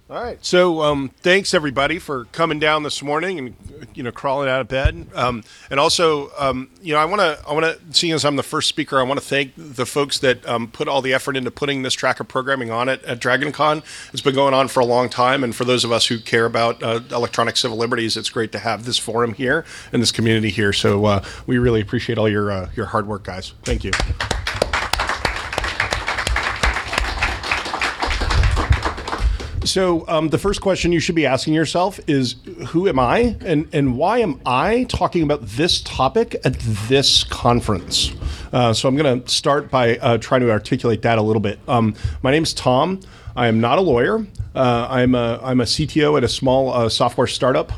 All right. So thanks everybody for coming down this morning and crawling out of bed. And also I want to seeing as I'm the first speaker, I want to thank the folks that put all the effort into putting this track of programming on it at DragonCon. It's been going on for a long time, and for those of us who care about electronic civil liberties, it's great to have this forum here and this community here. So we really appreciate all your hard work, guys. Thank you. So the first question you should be asking yourself is, who am I? And why am I talking about this topic at this conference? So I'm going to start by trying to articulate that a little bit. My name's Tom. I am not a lawyer. I'm a CTO at a small software startup.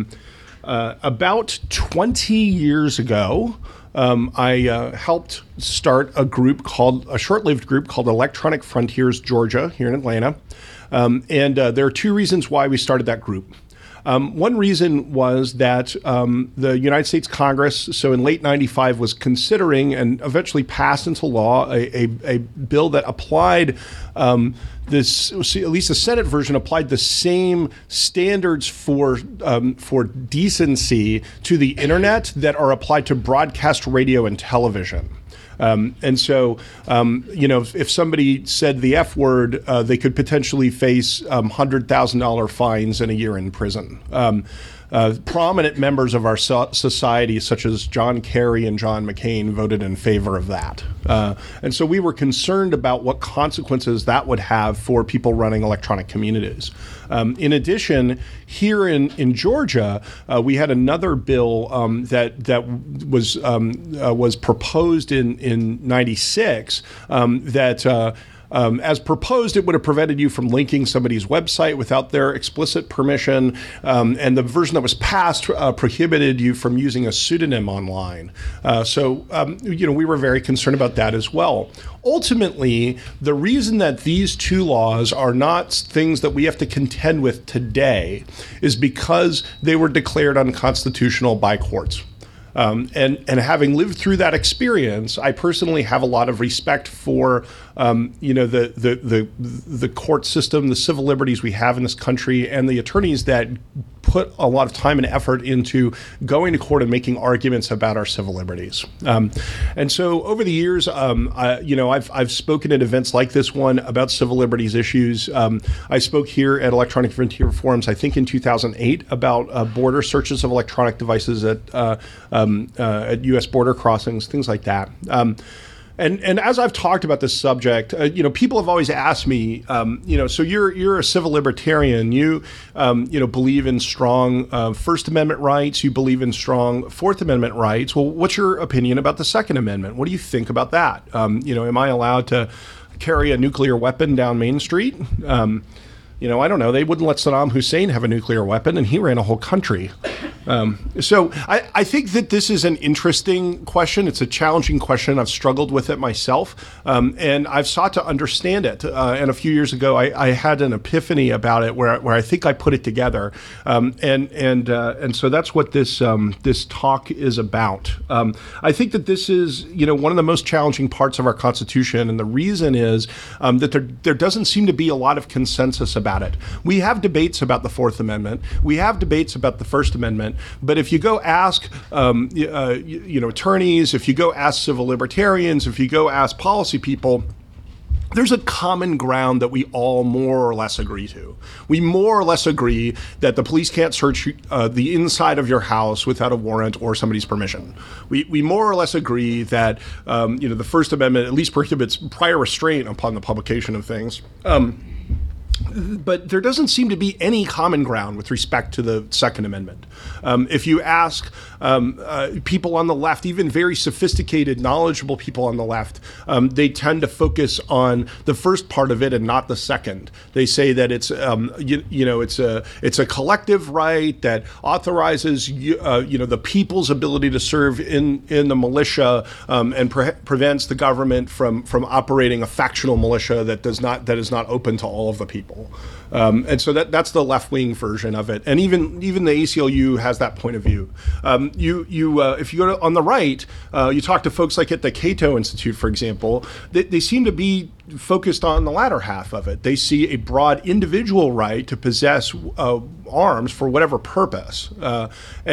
About 20 years ago, I helped start a short-lived group called Electronic Frontiers Georgia here in Atlanta. And there are two reasons why we started that group. One reason was that the United States Congress, so in late 95, was considering and eventually passed into law a bill that applied at least the Senate version applied the same standards for decency to the internet that are applied to broadcast radio and television. And so, if somebody said the F word, they could potentially face $100,000 fines and a year in prison. Prominent members of our society, such as John Kerry and John McCain, voted in favor of that. And so we were concerned about what consequences that would have for people running electronic communities. In addition, here in Georgia, we had another bill that was proposed in '96 that. As proposed, it would have prevented you from linking somebody's website without their explicit permission, and the version that was passed prohibited you from using a pseudonym online. So we were very concerned about that as well. Ultimately, the reason that these two laws are not things that we have to contend with today is because they were declared unconstitutional by courts. And having lived through that experience, I personally have a lot of respect for the court system, the civil liberties we have in this country, and the attorneys that put a lot of time and effort into going to court and making arguments about our civil liberties. And so over the years, I've spoken at events like this one about civil liberties issues. I spoke here at Electronic Frontier Forums, I think in 2008, about border searches of electronic devices at U.S. border crossings, things like that. And as I've talked about this subject, people have always asked me, so you're a civil libertarian, you believe in strong First Amendment rights, you believe in strong Fourth Amendment rights. Well, what's your opinion about the Second Amendment? What do you think about that? Am I allowed to carry a nuclear weapon down Main Street? I don't know. They wouldn't let Saddam Hussein have a nuclear weapon, and he ran a whole country. So I think that this is an interesting question. It's a challenging question. I've struggled with it myself, and I've sought to understand it. And a few years ago, I had an epiphany about it where I think I put it together. And so that's what this talk is about. I think that this is one of the most challenging parts of our Constitution, and the reason is that there doesn't seem to be a lot of consensus about it. We have debates about the Fourth Amendment. We have debates about the First Amendment. But if you go ask, attorneys, if you go ask civil libertarians, if you go ask policy people, there's a common ground that we all more or less agree to. We more or less agree that the police can't search the inside of your house without a warrant or somebody's permission. We more or less agree that the First Amendment at least prohibits prior restraint upon the publication of things. But there doesn't seem to be any common ground with respect to the Second Amendment. If you ask people on the left, even very sophisticated, knowledgeable people on the left, they tend to focus on the first part of it and not the second. They say that it's a collective right that authorizes the people's ability to serve in the militia and prevents the government from operating a factional militia that is not open to all of the people. individual. And so that's the left-wing version of it. And even the ACLU has that point of view. If you go on the right, you talk to folks like at the Cato Institute, for example, they seem to be focused on the latter half of it. They see a broad individual right to possess arms for whatever purpose, I'll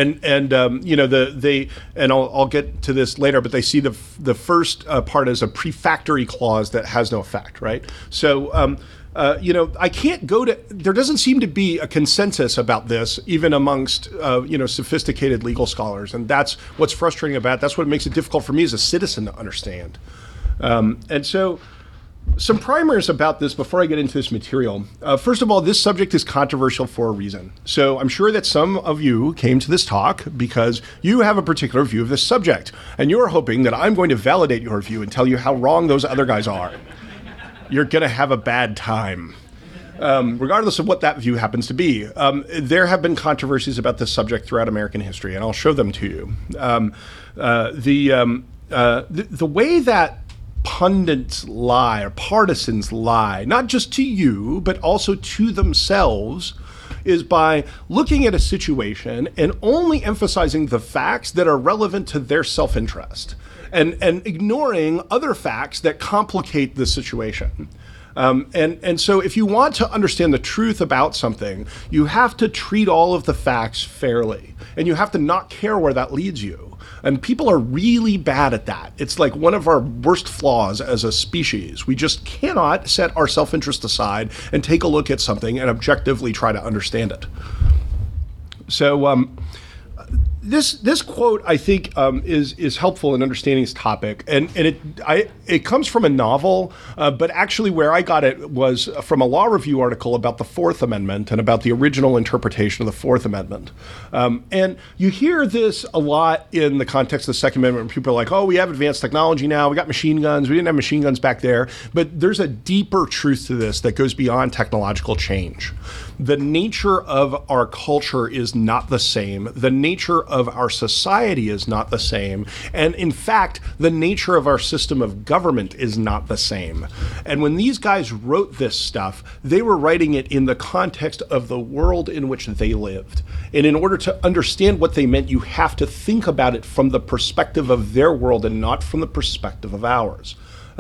get to this later, but they see the first part as a prefactory clause that has no effect, right? So. I can't go to. There doesn't seem to be a consensus about this, even amongst sophisticated legal scholars, and that's what's frustrating about it. That's what makes it difficult for me as a citizen to understand. And so, some primers about this before I get into this material. First of all, this subject is controversial for a reason. So I'm sure that some of you came to this talk because you have a particular view of this subject, and you're hoping that I'm going to validate your view and tell you how wrong those other guys are. You're going to have a bad time, regardless of what that view happens to be. There have been controversies about this subject throughout American history, and I'll show them to you. The way that pundits lie, or partisans lie, not just to you, but also to themselves, is by looking at a situation and only emphasizing the facts that are relevant to their self-interest. And ignoring other facts that complicate the situation. And so if you want to understand the truth about something, you have to treat all of the facts fairly. And you have to not care where that leads you. And people are really bad at that. It's like one of our worst flaws as a species. We just cannot set our self-interest aside and take a look at something and objectively try to understand it. So This quote, I think, is helpful in understanding this topic, and it comes from a novel, but actually where I got it was from a law review article about the Fourth Amendment and about the original interpretation of the Fourth Amendment. And you hear this a lot in the context of the Second Amendment, when people are like, oh, we have advanced technology now, we got machine guns, we didn't have machine guns back there. But there's a deeper truth to this that goes beyond technological change. The nature of our culture is not the same. The nature of our society is not the same. And in fact, the nature of our system of government is not the same. And when these guys wrote this stuff, they were writing it in the context of the world in which they lived. And in order to understand what they meant, you have to think about it from the perspective of their world and not from the perspective of ours.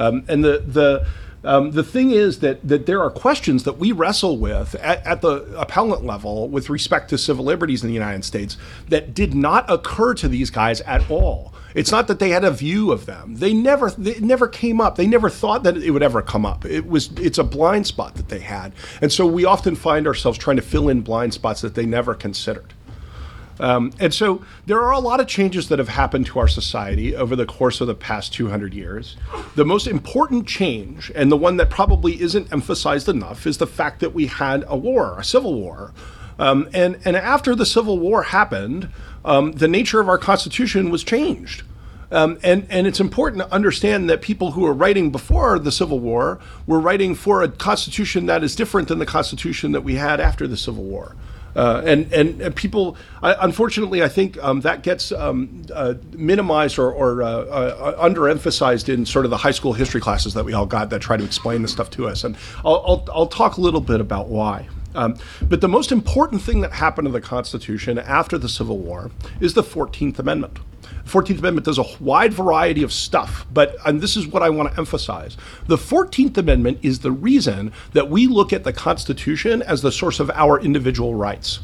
The thing is that there are questions that we wrestle with at the appellant level with respect to civil liberties in the United States that did not occur to these guys at all. It's not that they had a view of them. It never came up. They never thought that it would ever come up. It's a blind spot that they had. And so we often find ourselves trying to fill in blind spots that they never considered. And so there are a lot of changes that have happened to our society over the course of the past 200 years. The most important change, and the one that probably isn't emphasized enough, is the fact that we had a civil war. And after the Civil War happened, the nature of our Constitution was changed. And it's important to understand that people who were writing before the Civil War were writing for a Constitution that is different than the Constitution that we had after the Civil War. And people, unfortunately, I think that gets minimized or underemphasized in sort of the high school history classes that we all got that try to explain this stuff to us. And I'll talk a little bit about why. But the most important thing that happened to the Constitution after the Civil War is the 14th Amendment. The 14th Amendment does a wide variety of stuff, and this is what I want to emphasize. The 14th Amendment is the reason that we look at the Constitution as the source of our individual rights.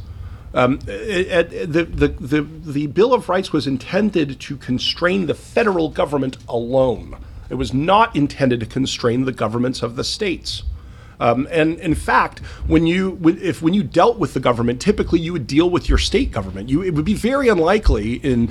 The Bill of Rights was intended to constrain the federal government alone. It was not intended to constrain the governments of the states. And in fact, when you dealt with the government, typically you would deal with your state government. It would be very unlikely in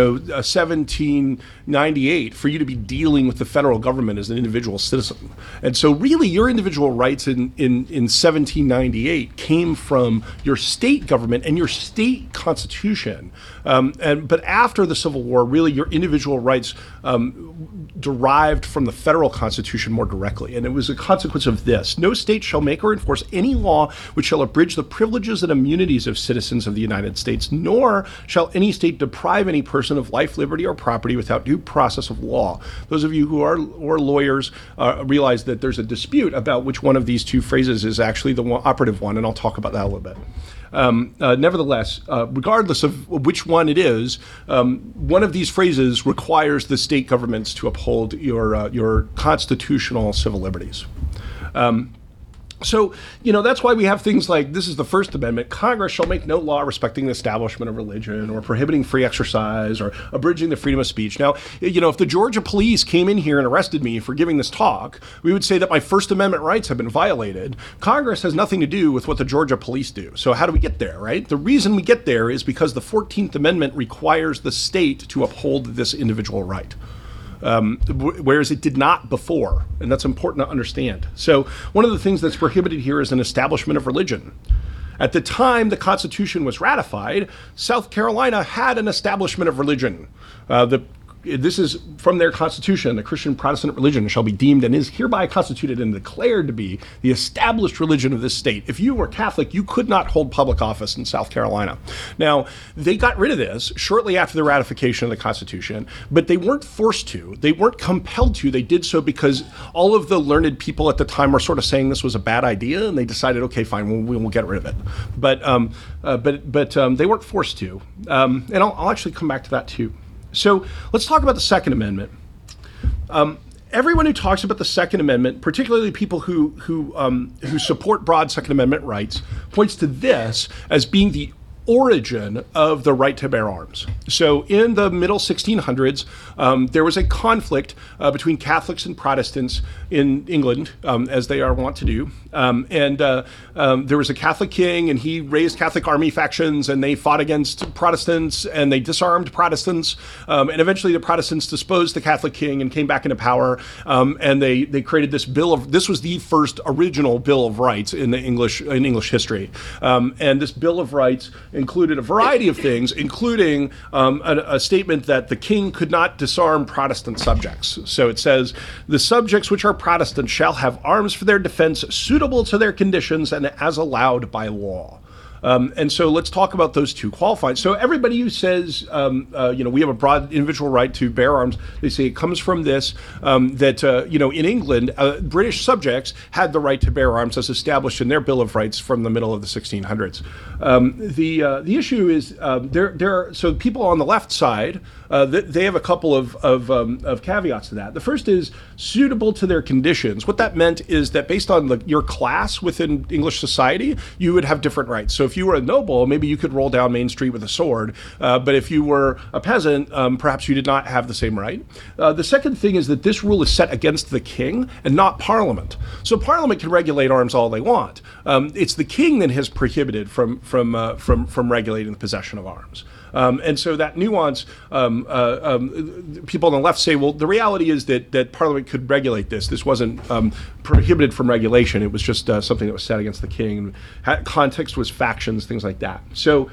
1798 for you to be dealing with the federal government as an individual citizen. And so really your individual rights in 1798 came from your state government and your state constitution. But after the Civil War, really your individual rights derived from the federal constitution more directly. And it was a consequence of this. No state shall make or enforce any law which shall abridge the privileges and immunities of citizens of the United States, nor shall any state deprive any person of life, liberty, or property without due process of law. Those of you who are lawyers realize that there's a dispute about which one of these two phrases is actually the operative one, and I'll talk about that a little bit. Nevertheless, regardless of which one it is, one of these phrases requires the state governments to uphold your constitutional civil liberties. So, that's why we have things like, this is the First Amendment: Congress shall make no law respecting the establishment of religion or prohibiting free exercise or abridging the freedom of speech. Now, if the Georgia police came in here and arrested me for giving this talk, we would say that my First Amendment rights have been violated. Congress has nothing to do with what the Georgia police do. So how do we get there, right? The reason we get there is because the 14th Amendment requires the state to uphold this individual right. Whereas it did not before, and that's important to understand. So one of the things that's prohibited here is an establishment of religion. At the time the Constitution was ratified, South Carolina had an establishment of religion. This is from their Constitution: the Christian Protestant religion shall be deemed and is hereby constituted and declared to be the established religion of this state. If you were Catholic, you could not hold public office in South Carolina. Now, they got rid of this shortly after the ratification of the Constitution, but they weren't forced to. They weren't compelled to. They did so because all of the learned people at the time were sort of saying this was a bad idea, and they decided, okay, fine, we'll get rid of it. But they weren't forced to. And I'll actually come back to that too. So let's talk about the Second Amendment. Everyone who talks about the Second Amendment, particularly people who support broad Second Amendment rights, points to this as being the origin of the right to bear arms. So in the middle 1600s, there was a conflict between Catholics and Protestants in England, as they are wont to do. There was a Catholic king, and he raised Catholic army factions, and they fought against Protestants, and they disarmed Protestants. And eventually the Protestants disposed the Catholic king and came back into power. And they created this this was the first original Bill of Rights in English history. And this Bill of Rights included a variety of things, including a statement that the king could not disarm Protestant subjects. So it says, the subjects which are Protestant shall have arms for their defense suitable to their conditions and as allowed by law. And so let's talk about those two qualifiers. So everybody who says, we have a broad individual right to bear arms, they say it comes from this, in England, British subjects had the right to bear arms as established in their Bill of Rights from the middle of the 1600s. The issue is so people on the left side, they have a couple of caveats to that. The first is suitable to their conditions. What that meant is that based on your class within English society, you would have different rights. So if you were a noble, maybe you could roll down Main Street with a sword. But if you were a peasant, perhaps you did not have the same right. The second thing is that this rule is set against the king and not Parliament. So Parliament can regulate arms all they want. It's the king that has prohibited from regulating the possession of arms. And so that nuance, people on the left say, well, the reality is that Parliament could regulate this. This wasn't prohibited from regulation. It was just something that was set against the king. Context was factions, things like that. So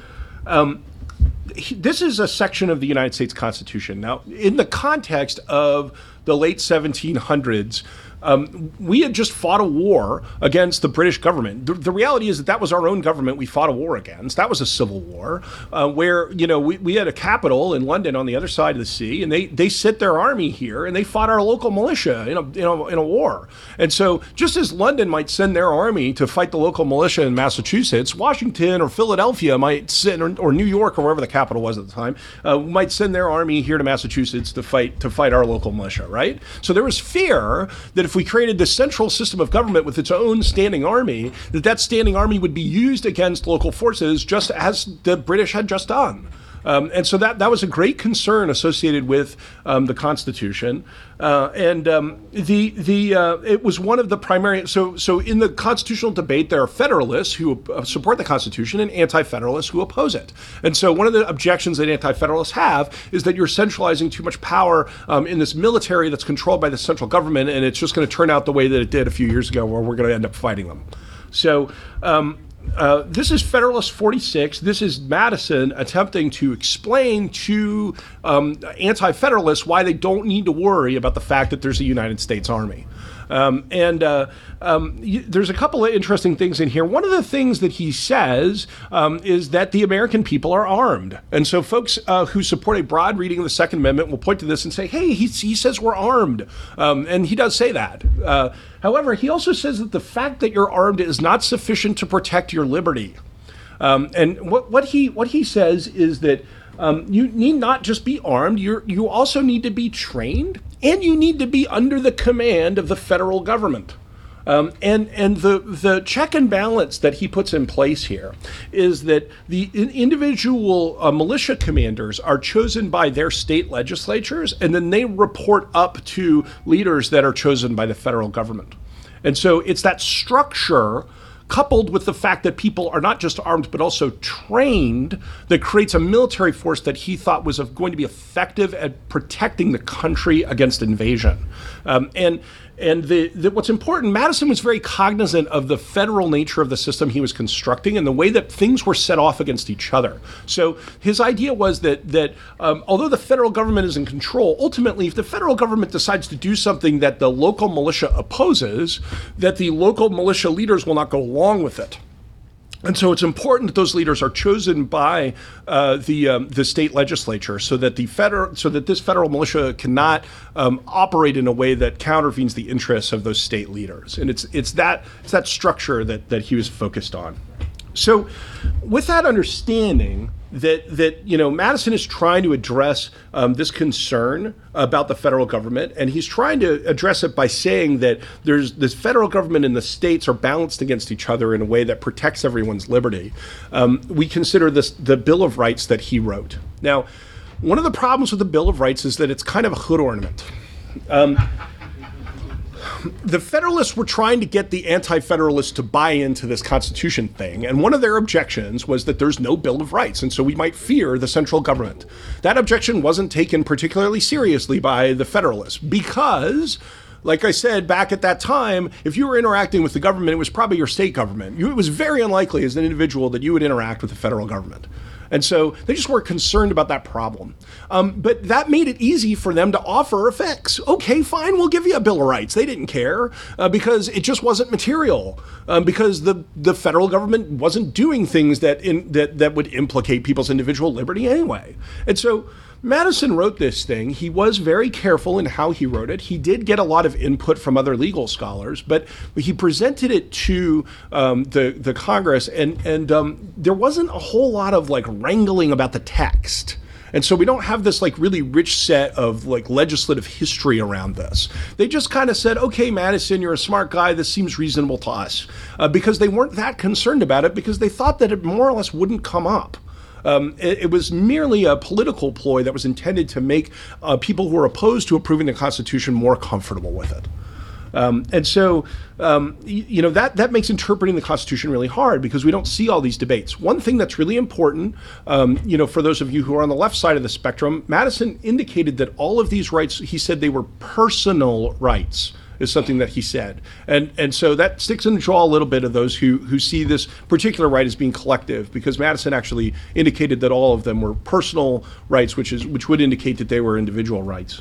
this is a section of the United States Constitution. Now, in the context of the late 1700s, we had just fought a war against the British government. The reality is that was our own government we fought a war against. That was a civil war where, we had a capital in London on the other side of the sea, and they sent their army here and they fought our local militia in a war. And so just as London might send their army to fight the local militia in Massachusetts, Washington or Philadelphia might send, or New York or wherever the capital was at the time, might send their army here to Massachusetts to fight our local militia, right? So there was fear that if we created this central system of government with its own standing army, that standing army would be used against local forces just as the British had just done. And so that was a great concern associated with the Constitution. It was one of the primary, so in the constitutional debate, there are Federalists who support the Constitution and Anti-Federalists who oppose it. And so one of the objections that Anti-Federalists have is that you're centralizing too much power in this military that's controlled by the central government, and it's just going to turn out the way that it did a few years ago, where we're going to end up fighting them. So this is Federalist 46. This is Madison attempting to explain to Anti-Federalists why they don't need to worry about the fact that there's a United States Army. There's a couple of interesting things in here. One of the things that he says is that the American people are armed. And so folks who support a broad reading of the Second Amendment will point to this and say, hey, he says we're armed. And he does say that. However, he also says that the fact that you're armed is not sufficient to protect your liberty. And what he says is that you need not just be armed, you also need to be trained, and you need to be under the command of the federal government. And the check and balance that he puts in place here is that the individual militia commanders are chosen by their state legislatures, and then they report up to leaders that are chosen by the federal government. And so it's that structure coupled with the fact that people are not just armed but also trained that creates a military force that he thought was going to be effective at protecting the country against invasion. And what's important, Madison was very cognizant of the federal nature of the system he was constructing and the way that things were set off against each other. So his idea was that although the federal government is in control, ultimately, if the federal government decides to do something that the local militia opposes, that the local militia leaders will not go along with it. And so it's important that those leaders are chosen by the state legislature, so that this federal militia cannot operate in a way that countervenes the interests of those state leaders. And it's that structure that he was focused on. So, with that understanding that Madison is trying to address this concern about the federal government, and he's trying to address it by saying that there's this federal government and the states are balanced against each other in a way that protects everyone's liberty. We consider this the Bill of Rights that he wrote. Now, one of the problems with the Bill of Rights is that it's kind of a hood ornament. The Federalists were trying to get the Anti-Federalists to buy into this Constitution thing, and one of their objections was that there's no Bill of Rights, and so we might fear the central government. That objection wasn't taken particularly seriously by the Federalists because, like I said, back at that time, if you were interacting with the government, it was probably your state government. It was very unlikely as an individual that you would interact with the federal government. And so they just weren't concerned about that problem. But that made it easy for them to offer a fix. Okay, fine, we'll give you a Bill of Rights. They didn't care because it just wasn't material, because the federal government wasn't doing things that would implicate people's individual liberty anyway. And so Madison wrote this thing. He was very careful in how he wrote it. He did get a lot of input from other legal scholars, but he presented it to the Congress, and there wasn't a whole lot of wrangling about the text. And so we don't have this really rich set of legislative history around this. They just kind of said, okay, Madison, you're a smart guy. This seems reasonable to us, because they weren't that concerned about it because they thought that it more or less wouldn't come up. It was merely a political ploy that was intended to make people who are opposed to approving the Constitution more comfortable with it. And so, that makes interpreting the Constitution really hard because we don't see all these debates. One thing that's really important, for those of you who are on the left side of the spectrum, Madison indicated that all of these rights, he said they were personal rights, is something that he said. And so that sticks in the jaw a little bit of those who see this particular right as being collective, because Madison actually indicated that all of them were personal rights, which would indicate that they were individual rights.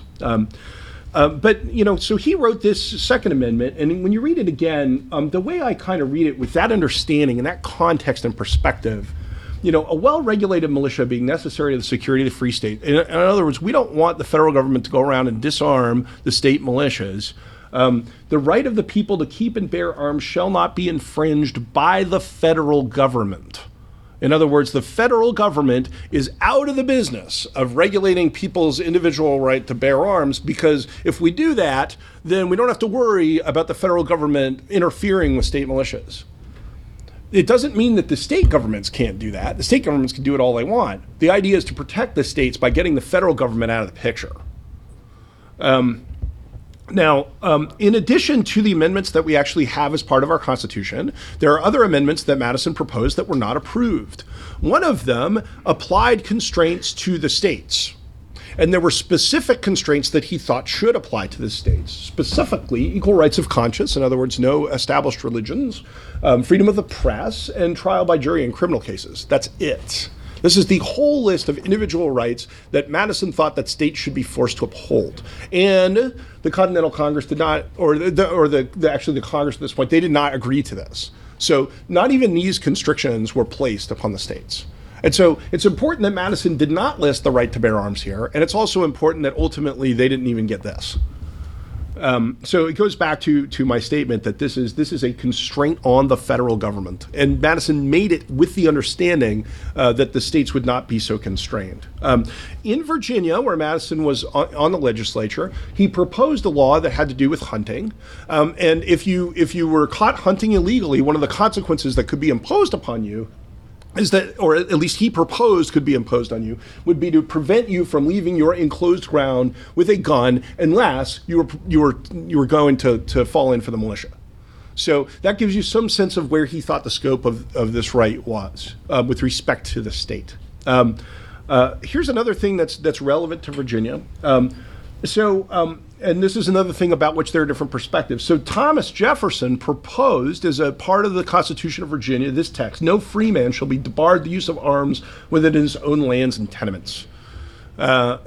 But so he wrote this Second Amendment, and when you read it again, the way I kind of read it with that understanding and that context and perspective, a well-regulated militia being necessary to the security of the free state. In other words, we don't want the federal government to go around and disarm the state militias. The right of the people to keep and bear arms shall not be infringed by the federal government. In other words, the federal government is out of the business of regulating people's individual right to bear arms, because if we do that, then we don't have to worry about the federal government interfering with state militias. It doesn't mean that the state governments can't do that. The state governments can do it all they want. The idea is to protect the states by getting the federal government out of the picture. Now, in addition to the amendments that we actually have as part of our Constitution, there are other amendments that Madison proposed that were not approved. One of them applied constraints to the states. And there were specific constraints that he thought should apply to the states, specifically equal rights of conscience, in other words, no established religions, freedom of the press, and trial by jury in criminal cases. That's it. This is the whole list of individual rights that Madison thought that states should be forced to uphold. And the Continental Congress did not, actually the Congress at this point, they did not agree to this. So not even these constrictions were placed upon the states. And so it's important that Madison did not list the right to bear arms here, and it's also important that ultimately they didn't even get this. So it goes back to my statement that this is a constraint on the federal government, and Madison made it with the understanding that the states would not be so constrained. In Virginia, where Madison was on the legislature, he proposed a law that had to do with hunting, and if you were caught hunting illegally, one of the consequences that could be imposed upon you is that, or at least he proposed could be imposed on you, would be to prevent you from leaving your enclosed ground with a gun unless you were going to fall in for the militia. So that gives you some sense of where he thought the scope of this right was with respect to the state. Here's another thing that's relevant to Virginia. And this is another thing about which there are different perspectives. So Thomas Jefferson proposed as a part of the Constitution of Virginia this text: no free man shall be debarred the use of arms within his own lands and tenements. So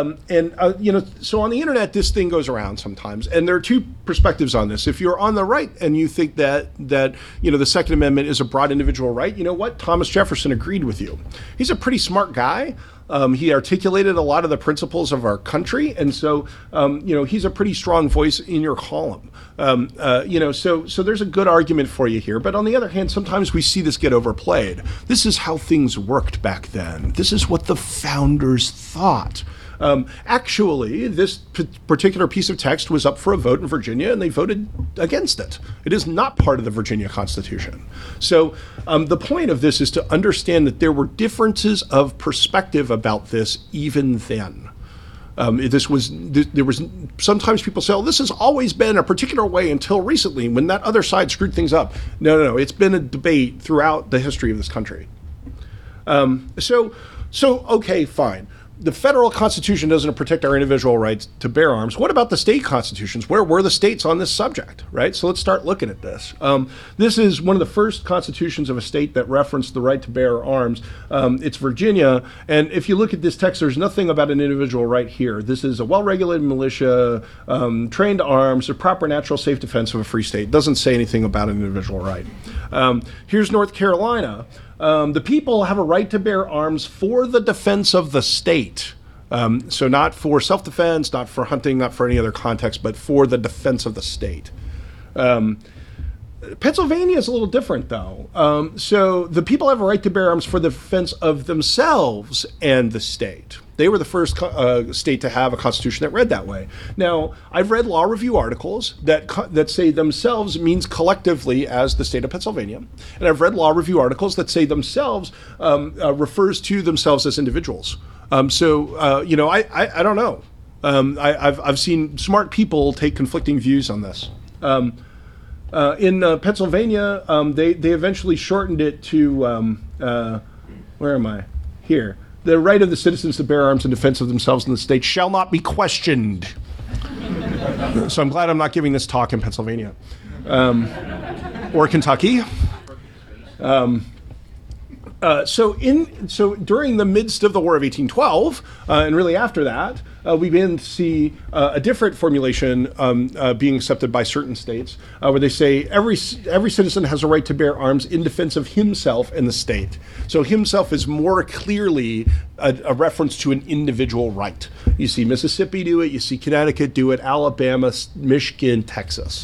on the internet, this thing goes around sometimes, and there are two perspectives on this. If you're on the right and you think that the Second Amendment is a broad individual right, you know what? Thomas Jefferson agreed with you. He's a pretty smart guy. He articulated a lot of the principles of our country, and so he's a pretty strong voice in your column. So there's a good argument for you here. But on the other hand, sometimes we see this get overplayed. This is how things worked back then. This is what the founders thought. Actually, this particular piece of text was up for a vote in Virginia, and they voted against it. It is not part of the Virginia Constitution. So the point of this is to understand that there were differences of perspective about this even then. Sometimes people say, oh, this has always been a particular way until recently when that other side screwed things up. No. It's been a debate throughout the history of this country. Okay, fine. The federal Constitution doesn't protect our individual rights to bear arms. What about the state constitutions? Where were the states on this subject, right? So let's start looking at this. This is one of the first constitutions of a state that referenced the right to bear arms. It's Virginia, and if you look at this text, there's nothing about an individual right here. This is a well-regulated militia, trained to arms, a proper natural safe defense of a free state. It doesn't say anything about an individual right. Here's North Carolina. The people have a right to bear arms for the defense of the state. So not for self-defense, not for hunting, not for any other context, but for the defense of the state. Pennsylvania is a little different, though. So the people have a right to bear arms for the defense of themselves and the state. They were the first state to have a constitution that read that way. Now, I've read law review articles that say themselves means collectively as the state of Pennsylvania. And I've read law review articles that say themselves refers to themselves as individuals. I don't know. I've seen smart people take conflicting views on this. In Pennsylvania, they eventually shortened it to, where am I? Here. The right of the citizens to bear arms in defense of themselves and the state shall not be questioned. So I'm glad I'm not giving this talk in Pennsylvania. Or Kentucky. So during the midst of the War of 1812, and really after that, we begin to see a different formulation being accepted by certain states, where they say every citizen has a right to bear arms in defense of himself and the state. So himself is more clearly a reference to an individual right. You see Mississippi do it, you see Connecticut do it, Alabama, Michigan, Texas.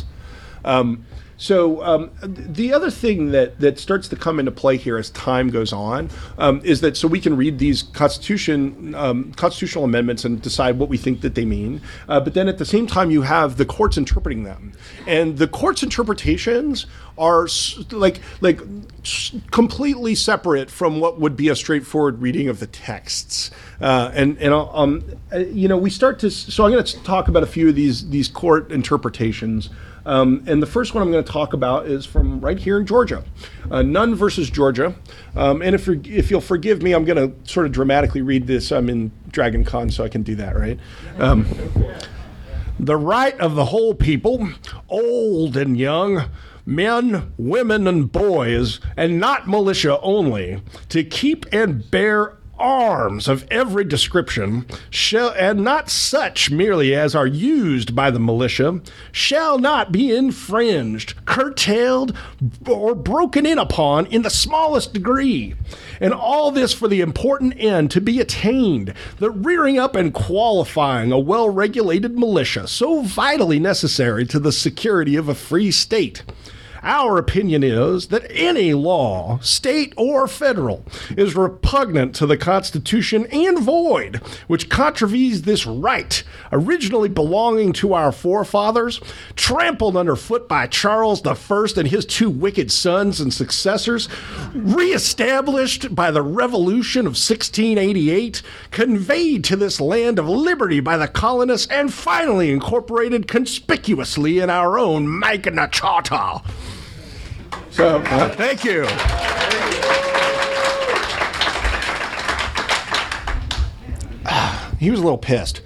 The other thing that starts to come into play here as time goes on is that so we can read these constitutional amendments and decide what we think that they mean. But then at the same time, you have the courts interpreting them. And the courts' interpretations are completely separate from what would be a straightforward reading of the texts. We start to, so I'm going to talk about a few of these court interpretations. And the first one I'm going to talk about is from right here in Georgia, Nunn versus Georgia. And if you'll forgive me, I'm going to sort of dramatically read this. I'm in Dragon Con, so I can do that, right? The right of the whole people, old and young, men, women, and boys, and not militia only, to keep and bear arms of every description, and not such merely as are used by the militia, shall not be infringed, curtailed, or broken in upon in the smallest degree. And all this for the important end to be attained, the rearing up and qualifying a well-regulated militia, so vitally necessary to the security of a free state. Our opinion is that any law, state or federal, is repugnant to the Constitution and void, which contravenes this right, originally belonging to our forefathers, trampled underfoot by Charles I and his two wicked sons and successors, reestablished by the Revolution of 1688, conveyed to this land of liberty by the colonists, and finally incorporated conspicuously in our own Magna Charta. So, thank you. He was a little pissed.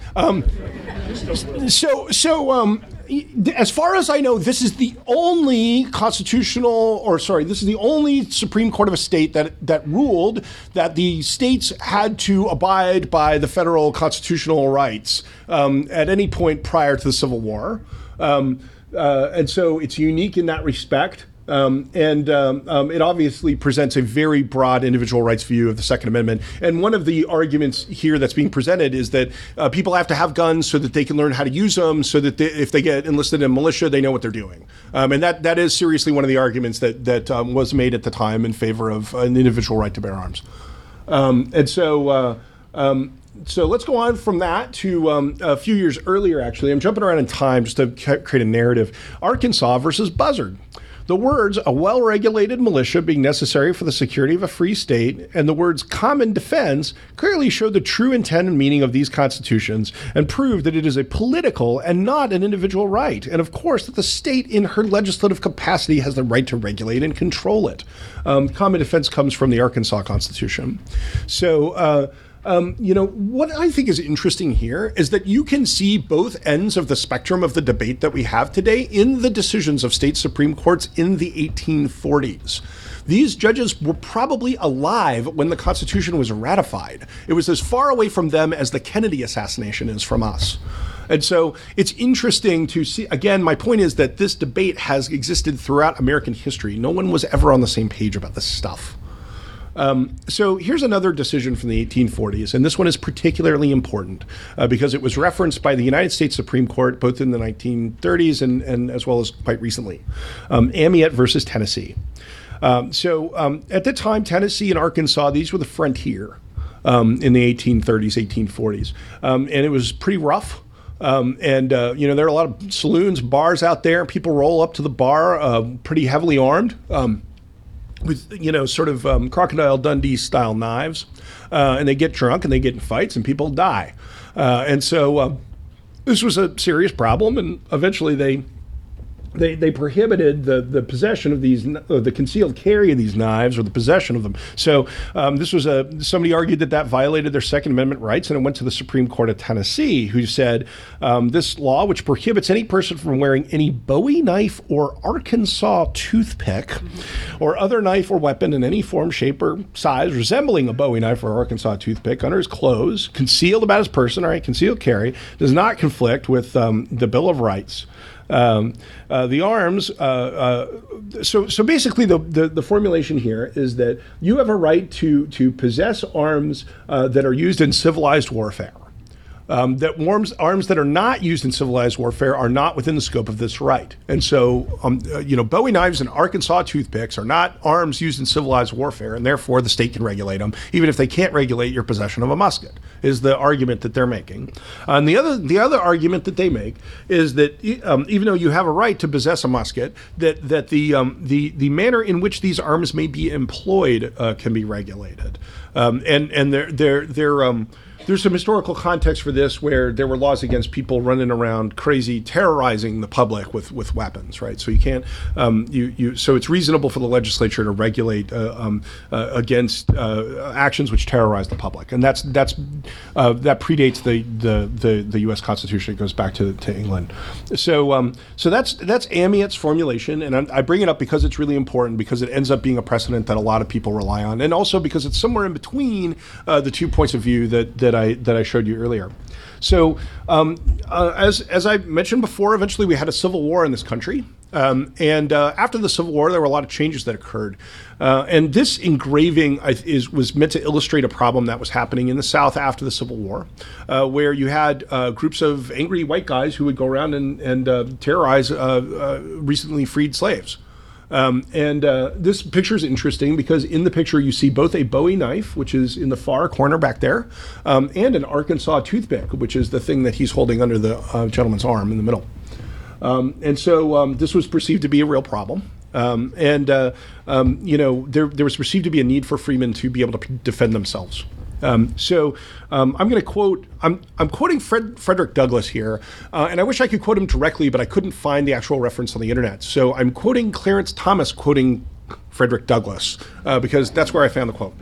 As far as I know, this is the only this is the only Supreme Court of a state that ruled that the states had to abide by the federal constitutional rights at any point prior to the Civil War. And so it's unique in that respect. It obviously presents a very broad individual rights view of the Second Amendment. And one of the arguments here that's being presented is that people have to have guns so that they can learn how to use them, so that if they get enlisted in militia, they know what they're doing. And that is seriously one of the arguments that was made at the time in favor of an individual right to bear arms. So let's go on from that to a few years earlier, actually. I'm jumping around in time just to create a narrative. Arkansas versus Buzzard. The words, a well-regulated militia being necessary for the security of a free state, and the words common defense clearly show the true intent and meaning of these constitutions and prove that it is a political and not an individual right. And of course, that the state in her legislative capacity has the right to regulate and control it. Common defense comes from the Arkansas Constitution. So, what I think is interesting here is that you can see both ends of the spectrum of the debate that we have today in the decisions of state Supreme Courts in the 1840s. These judges were probably alive when the Constitution was ratified. It was as far away from them as the Kennedy assassination is from us. And so it's interesting to see, again, my point is that this debate has existed throughout American history. No one was ever on the same page about this stuff. So here's another decision from the 1840s, and this one is particularly important because it was referenced by the United States Supreme Court both in the 1930s and as well as quite recently. Amiet versus Tennessee. At the time, Tennessee and Arkansas, these were the frontier in the 1830s, 1840s, and it was pretty rough. There are a lot of saloons, bars out there. People roll up to the bar pretty heavily armed. With, Crocodile Dundee style knives. And they get drunk and they get in fights and people die. This was a serious problem, and eventually they prohibited the possession of these, the concealed carry of these knives or the possession of them. So this was somebody argued that violated their Second Amendment rights, and it went to the Supreme Court of Tennessee, who said this law, which prohibits any person from wearing any Bowie knife or Arkansas toothpick or other knife or weapon in any form, shape, or size resembling a Bowie knife or Arkansas toothpick under his clothes, concealed about his person, all right, concealed carry, does not conflict with the Bill of Rights. The arms, so basically the formulation here is that you have a right to possess arms that are used in civilized warfare. Arms that are not used in civilized warfare are not within the scope of this right. And so, Bowie knives and Arkansas toothpicks are not arms used in civilized warfare, and therefore the state can regulate them, even if they can't regulate your possession of a musket, is the argument that they're making. And the other argument that they make is that even though you have a right to possess a musket, that the manner in which these arms may be employed can be regulated. there's some historical context for this where there were laws against people running around crazy, terrorizing the public with weapons, right? So you can't, so it's reasonable for the legislature to regulate against actions which terrorize the public, and that predates the U.S. Constitution. It goes back to England. So that's Amiot's formulation, and I bring it up because it's really important, because it ends up being a precedent that a lot of people rely on, and also because it's somewhere in between the 2 points of view that I showed you earlier. So as I mentioned before, eventually we had a civil war in this country. And after the Civil War, there were a lot of changes that occurred. And this engraving was meant to illustrate a problem that was happening in the South after the Civil War, where you had groups of angry white guys who would go around and terrorize recently freed slaves. This picture is interesting because in the picture you see both a Bowie knife, which is in the far corner back there, and an Arkansas toothpick, which is the thing that he's holding under the gentleman's arm in the middle. So this was perceived to be a real problem. There was perceived to be a need for freemen to be able to defend themselves. I'm going to quote. I'm quoting Frederick Douglass here, and I wish I could quote him directly, but I couldn't find the actual reference on the internet. So I'm quoting Clarence Thomas quoting Frederick Douglass because that's where I found the quote.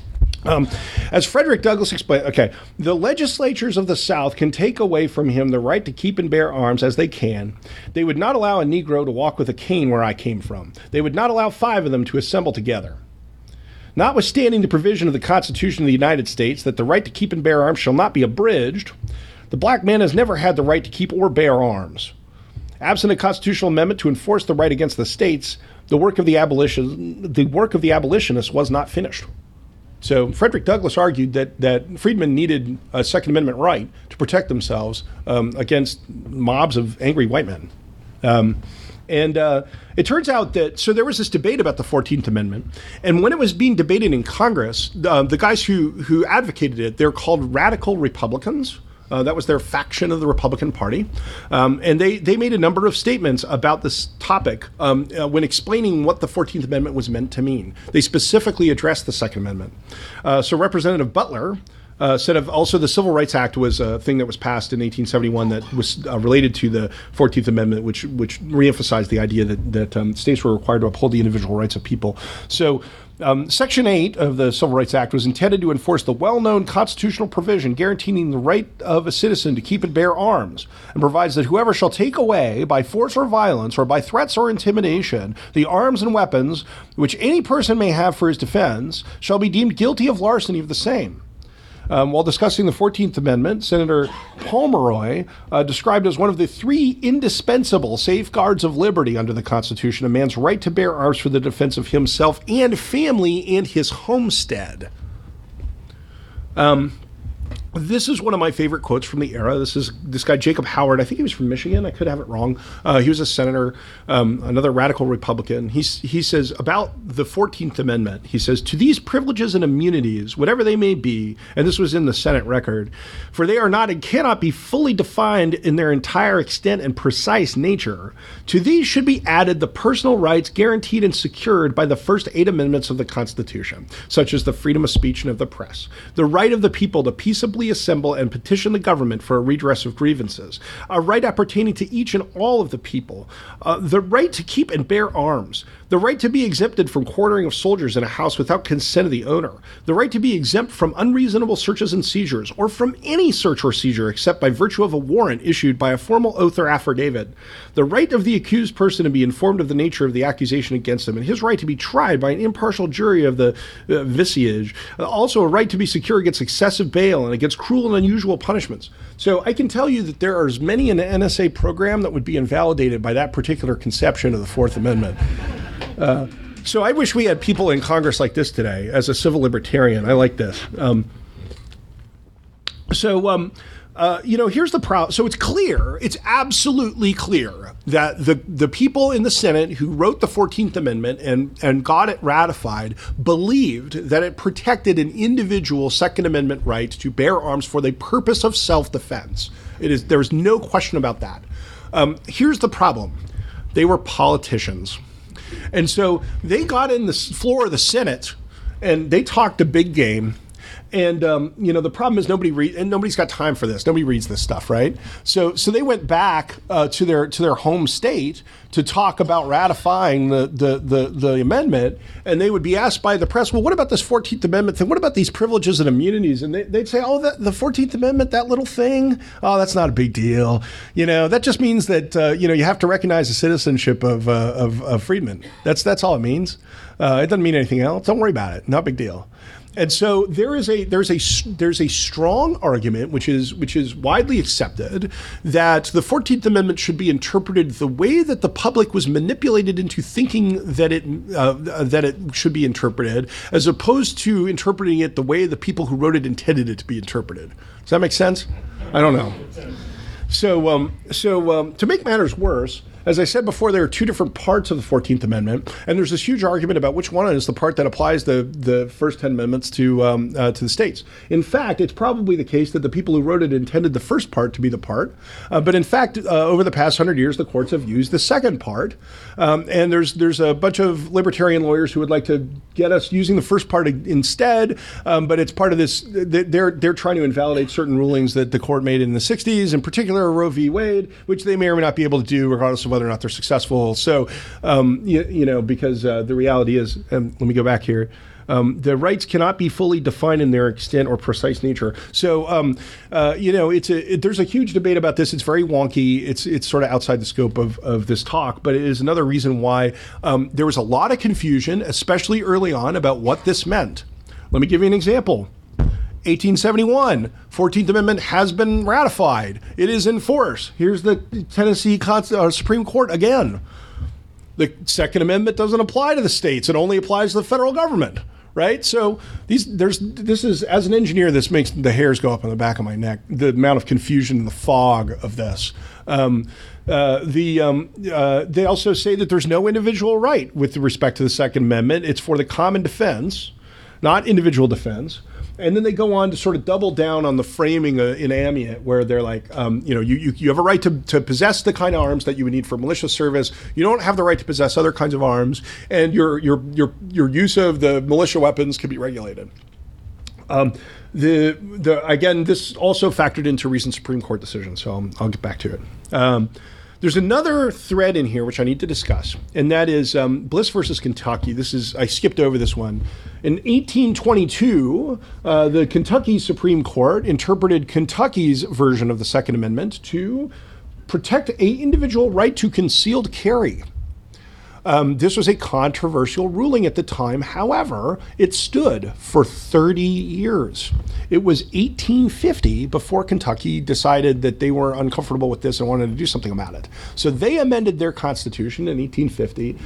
As Frederick Douglass explained, the legislatures of the South can take away from him the right to keep and bear arms as they can. They would not allow a Negro to walk with a cane where I came from. They would not allow 5 of them to assemble together. Notwithstanding the provision of the Constitution of the United States that the right to keep and bear arms shall not be abridged, the black man has never had the right to keep or bear arms. Absent a constitutional amendment to enforce the right against the states, the work of the abolitionists was not finished. So Frederick Douglass argued that freedmen needed a Second Amendment right to protect themselves against mobs of angry white men. It turns out that, so there was this debate about the 14th Amendment, and when it was being debated in Congress, the guys who advocated it, they're called radical Republicans. That was their faction of the Republican Party. And they made a number of statements about this topic when explaining what the 14th Amendment was meant to mean. They specifically addressed the Second Amendment. So Representative Butler said also the Civil Rights Act was a thing that was passed in 1871 that was related to the 14th Amendment, which reemphasized the idea that states were required to uphold the individual rights of people. So Section 8 of the Civil Rights Act was intended to enforce the well-known constitutional provision guaranteeing the right of a citizen to keep and bear arms, and provides that whoever shall take away by force or violence or by threats or intimidation the arms and weapons which any person may have for his defense shall be deemed guilty of larceny of the same. While discussing the 14th Amendment, Senator Pomeroy described as one of the 3 indispensable safeguards of liberty under the Constitution a man's right to bear arms for the defense of himself and family and his homestead. This is one of my favorite quotes from the era. This is this guy, Jacob Howard. I think he was from Michigan. I could have it wrong. He was a senator, another radical Republican. He says about the 14th Amendment, he says, "To these privileges and immunities, whatever they may be," and this was in the Senate record, "for they are not and cannot be fully defined in their entire extent and precise nature, to these should be added the personal rights guaranteed and secured by the first 8 amendments of the Constitution, such as the freedom of speech and of the press, the right of the people to peaceably assemble and petition the government for a redress of grievances, a right appertaining to each and all of the people, the right to keep and bear arms, the right to be exempted from quartering of soldiers in a house without consent of the owner, the right to be exempt from unreasonable searches and seizures, or from any search or seizure except by virtue of a warrant issued by a formal oath or affidavit, the right of the accused person to be informed of the nature of the accusation against him, and his right to be tried by an impartial jury of the viciage, also a right to be secure against excessive bail and against cruel and unusual punishments." So I can tell you that there are as many in the NSA program that would be invalidated by that particular conception of the Fourth Amendment. So I wish we had people in Congress like this today. As a civil libertarian, I like this. Here's the problem. So it's clear, it's absolutely clear that the people in the Senate who wrote the 14th Amendment and got it ratified believed that it protected an individual Second Amendment right to bear arms for the purpose of self-defense. There's no question about that. Here's the problem. They were politicians. And so they got in the floor of the Senate and they talked a big game. And the problem is nobody's got time for this. Nobody reads this stuff, right? So they went back to their home state to talk about ratifying the amendment, and they would be asked by the press, well, what about this 14th Amendment thing? What about these privileges and immunities? And they'd say, oh, the 14th Amendment, that little thing, oh, that's not a big deal. That just means that you have to recognize the citizenship of freedmen. That's all it means. It doesn't mean anything else. Don't worry about it. Not a big deal. And so there's a strong argument, which is widely accepted, that the 14th Amendment should be interpreted the way that the public was manipulated into thinking that it should be interpreted, as opposed to interpreting it the way the people who wrote it intended it to be interpreted. Does that make sense? I don't know. So to make matters worse, as I said before, there are two different parts of the 14th Amendment, and there's this huge argument about which one is the part that applies the first 10 amendments to the states. In fact, it's probably the case that the people who wrote it intended the first part to be the part, but in fact, over the past 100 years, the courts have used the second part, and there's a bunch of libertarian lawyers who would like to get us using the first part instead, but it's part of this. They're trying to invalidate certain rulings that the court made in the 60s, in particular Roe v. Wade, which they may or may not be able to do regardless of whether or not they're successful. So, because the reality is, let me go back here. The rights cannot be fully defined in their extent or precise nature. So, there's a huge debate about this. It's very wonky. It's sort of outside the scope of this talk, but it is another reason why there was a lot of confusion, especially early on, about what this meant. Let me give you an example. 1871, 14th Amendment has been ratified. It is in force. Here's the Tennessee Supreme Court again. The Second Amendment doesn't apply to the states. It only applies to the federal government, right? So this is, as an engineer, this makes the hairs go up on the back of my neck, the amount of confusion and the fog of this. They also say that there's no individual right with respect to the Second Amendment. It's for the common defense, not individual defense. And then they go on to sort of double down on the framing in Amyot, where they're like, you have a right to possess the kind of arms that you would need for militia service. You don't have the right to possess other kinds of arms, and your use of the militia weapons can be regulated. Again, this also factored into recent Supreme Court decisions, so I'll get back to it. There's another thread in here which I need to discuss, and that is Bliss versus Kentucky. I skipped over this one. In 1822, the Kentucky Supreme Court interpreted Kentucky's version of the Second Amendment to protect an individual right to concealed carry. This was a controversial ruling at the time. However, it stood for 30 years. It was 1850 before Kentucky decided that they were uncomfortable with this and wanted to do something about it. So they amended their constitution in 1850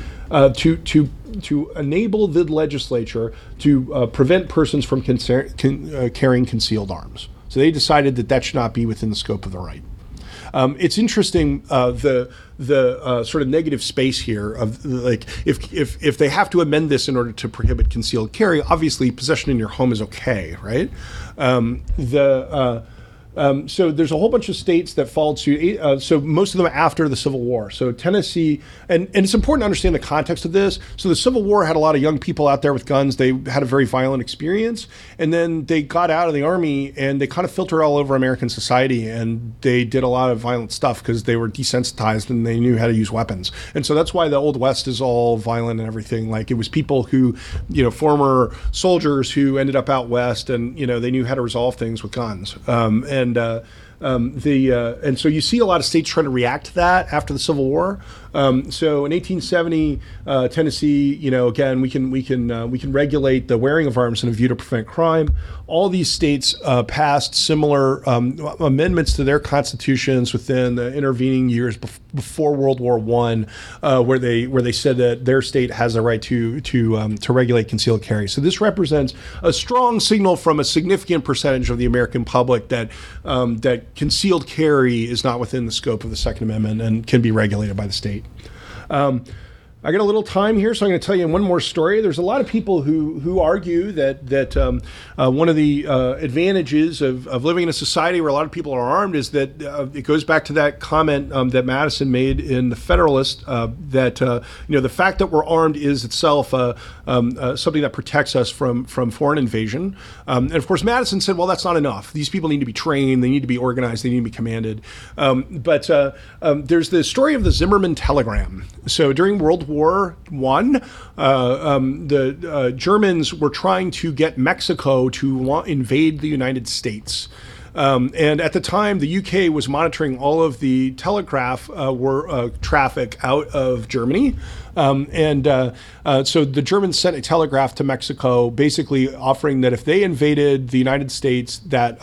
to enable the legislature to prevent persons from carrying concealed arms. So they decided that should not be within the scope of the right. It's interesting the sort of negative space here of like if they have to amend this in order to prohibit concealed carry, obviously possession in your home is okay, right? So there's a whole bunch of states that followed suit. So most of them after the Civil War. So Tennessee, and it's important to understand the context of this. So the Civil War had a lot of young people out there with guns. They had a very violent experience, and then they got out of the army and they kind of filtered all over American society, and they did a lot of violent stuff because they were desensitized and they knew how to use weapons. And so that's why the Old West is all violent and everything. Like it was people who, former soldiers who ended up out west, and they knew how to resolve things with guns. And so you see a lot of states trying to react to that after the Civil War. So in 1870, Tennessee, again, we can regulate the wearing of arms in a view to prevent crime. All these states passed similar amendments to their constitutions within the intervening years before World War I, where they said that their state has a right to regulate concealed carry. So this represents a strong signal from a significant percentage of the American public that concealed carry is not within the scope of the Second Amendment and can be regulated by the state. I got a little time here, so I'm going to tell you one more story. There's a lot of people who argue that one of the advantages of living in a society where a lot of people are armed is that it goes back to that comment that Madison made in the Federalist that the fact that we're armed is itself something that protects us from foreign invasion. And of course, Madison said, well, that's not enough. These people need to be trained, they need to be organized, they need to be commanded. But there's the story of the Zimmermann telegram. So during World War I, the Germans were trying to get Mexico to invade the United States. And at the time, the UK was monitoring all of the telegraph traffic out of Germany. So the Germans sent a telegraph to Mexico, basically offering that if they invaded the United States, that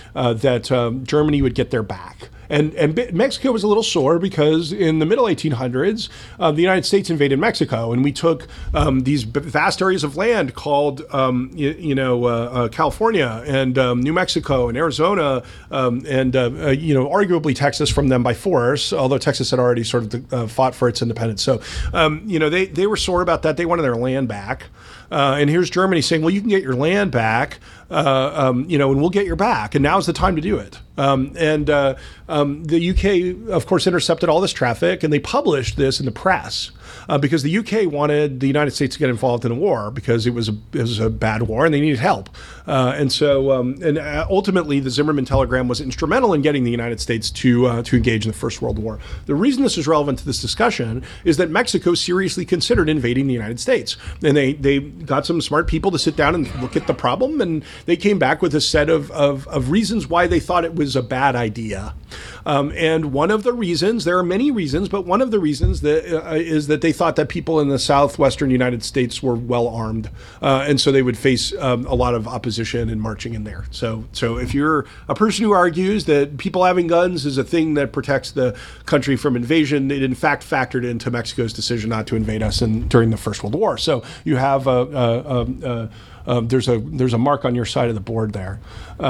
Germany would get their back. And Mexico was a little sore because in the middle 1800s, the United States invaded Mexico, and we took these vast areas of land called, California and New Mexico and Arizona, and arguably Texas from them by force. Although Texas had already sort of fought for its independence, so they were sore about that. They wanted their land back. And here's Germany saying, well, you can get your land back, and we'll get your back. And now's the time to do it. The UK, of course, intercepted all this traffic, and they published this in the press because the UK wanted the United States to get involved in a war because it was a bad war and they needed help. Ultimately, the Zimmermann telegram was instrumental in getting the United States to engage in the First World War. The reason this is relevant to this discussion is that Mexico seriously considered invading the United States. And they got some smart people to sit down and look at the problem, and they came back with a set of reasons why they thought it was a bad idea. And one of the reasons, there are many reasons, but one of the reasons is that they thought that people in the southwestern United States were well armed, and so they would face a lot of opposition in marching in there. So if you're a person who argues that people having guns is a thing that protects the country from invasion, it in fact factored into Mexico's decision not to invade us during the First World War. So you have there's a mark on your side of the board there.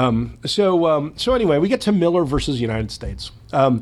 So anyway, we get to Miller versus United States.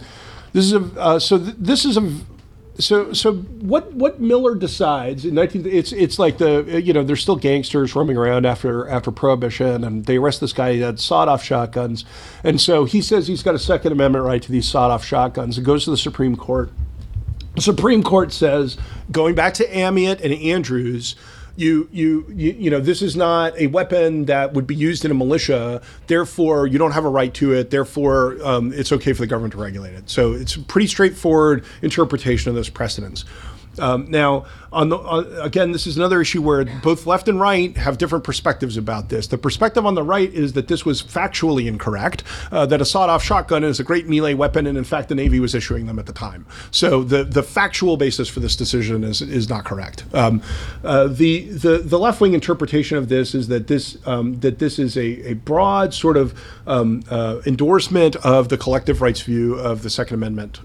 So what Miller decides in it's like there's still gangsters roaming around after Prohibition, and they arrest this guy. He had sawed-off shotguns, and so he says he's got a Second Amendment right to these sawed-off shotguns. It goes to the Supreme Court. The Supreme Court says, going back to Amyot and Andrews, this is not a weapon that would be used in a militia. Therefore, you don't have a right to it. Therefore, it's okay for the government to regulate it. So it's a pretty straightforward interpretation of those precedents. Now, again, this is another issue where both left and right have different perspectives about this. The perspective on the right is that this was factually incorrect, that a sawed-off shotgun is a great melee weapon, and in fact, the Navy was issuing them at the time. So the factual basis for this decision is not correct. The left-wing interpretation of this is that this is a broad sort of endorsement of the collective rights view of the Second Amendment,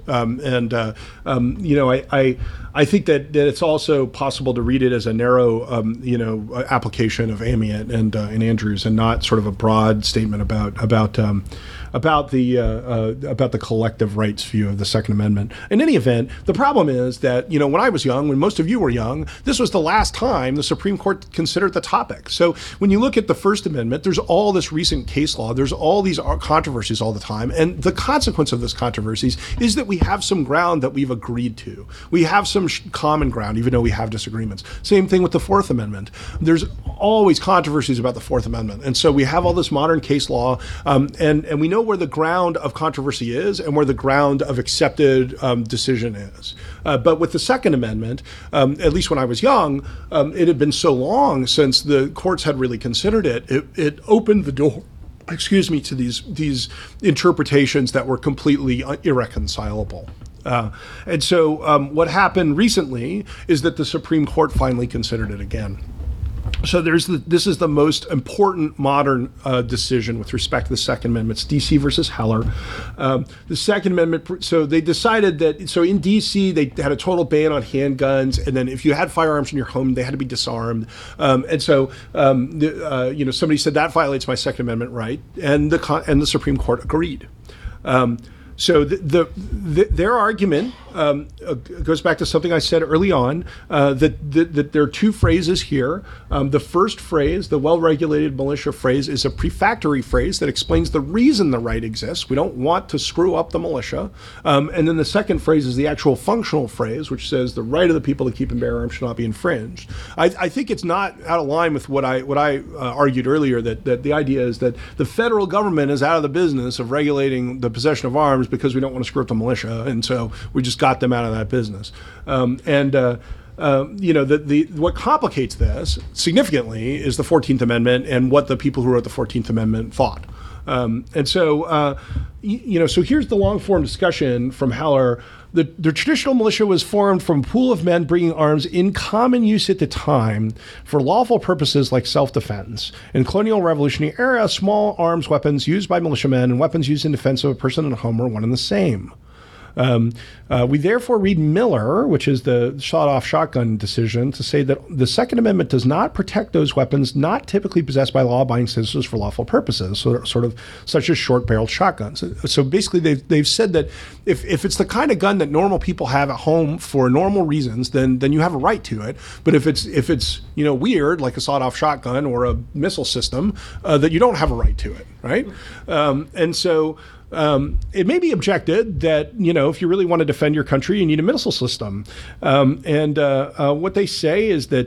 I think that it's also possible to read it as a narrow, application of Amyot and Andrews, and not sort of a broad statement about the collective rights view of the Second Amendment. In any event, the problem is that when I was young, when most of you were young, this was the last time the Supreme Court considered the topic. So when you look at the First Amendment, there's all this recent case law, there's all these controversies all the time, and the consequence of those controversies is that we have some ground that we've agreed to. We have some common ground, even though we have disagreements. Same thing with the Fourth Amendment. There's always controversies about the Fourth Amendment, and so we have all this modern case law, and we know where the ground of controversy is and where the ground of accepted decision is. But with the Second Amendment, at least when I was young, it had been so long since the courts had really considered it. It opened the door, to these interpretations that were completely irreconcilable. And so what happened recently is that the Supreme Court finally considered it again. So this is the most important modern decision with respect to the Second Amendment. It's D.C. versus Heller. The Second Amendment, so they decided that, so in D.C. they had a total ban on handguns, and then if you had firearms in your home, they had to be disarmed. Somebody said that violates my Second Amendment right, and the Supreme Court agreed. So their argument goes back to something I said early on, that there are two phrases here. The first phrase, the well-regulated militia phrase, is a prefatory phrase that explains the reason the right exists. We don't want to screw up the militia. And then the second phrase is the actual functional phrase, which says the right of the people to keep and bear arms should not be infringed. I think it's not out of line with what I argued earlier, that the idea is that the federal government is out of the business of regulating the possession of arms because we don't want to screw up the militia, and so we just got them out of that business. What complicates this significantly is the 14th Amendment and what the people who wrote the 14th Amendment thought. So here's the long-form discussion from Heller. The traditional militia was formed from a pool of men bringing arms in common use at the time for lawful purposes like self-defense. In colonial revolutionary era, small arms weapons used by militiamen and weapons used in defense of a person at home were one and the same. We therefore read Miller, which is the shot-off shotgun decision, to say that the Second Amendment does not protect those weapons not typically possessed by law-abiding citizens for lawful purposes, so sort of such as short-barreled shotguns. So basically, they've said that if it's the kind of gun that normal people have at home for normal reasons, then you have a right to it. But if it's weird, like a sawed-off shotgun or a missile system, that you don't have a right to it, right? It may be objected that, if you really want to defend your country, you need a missile system. What they say is that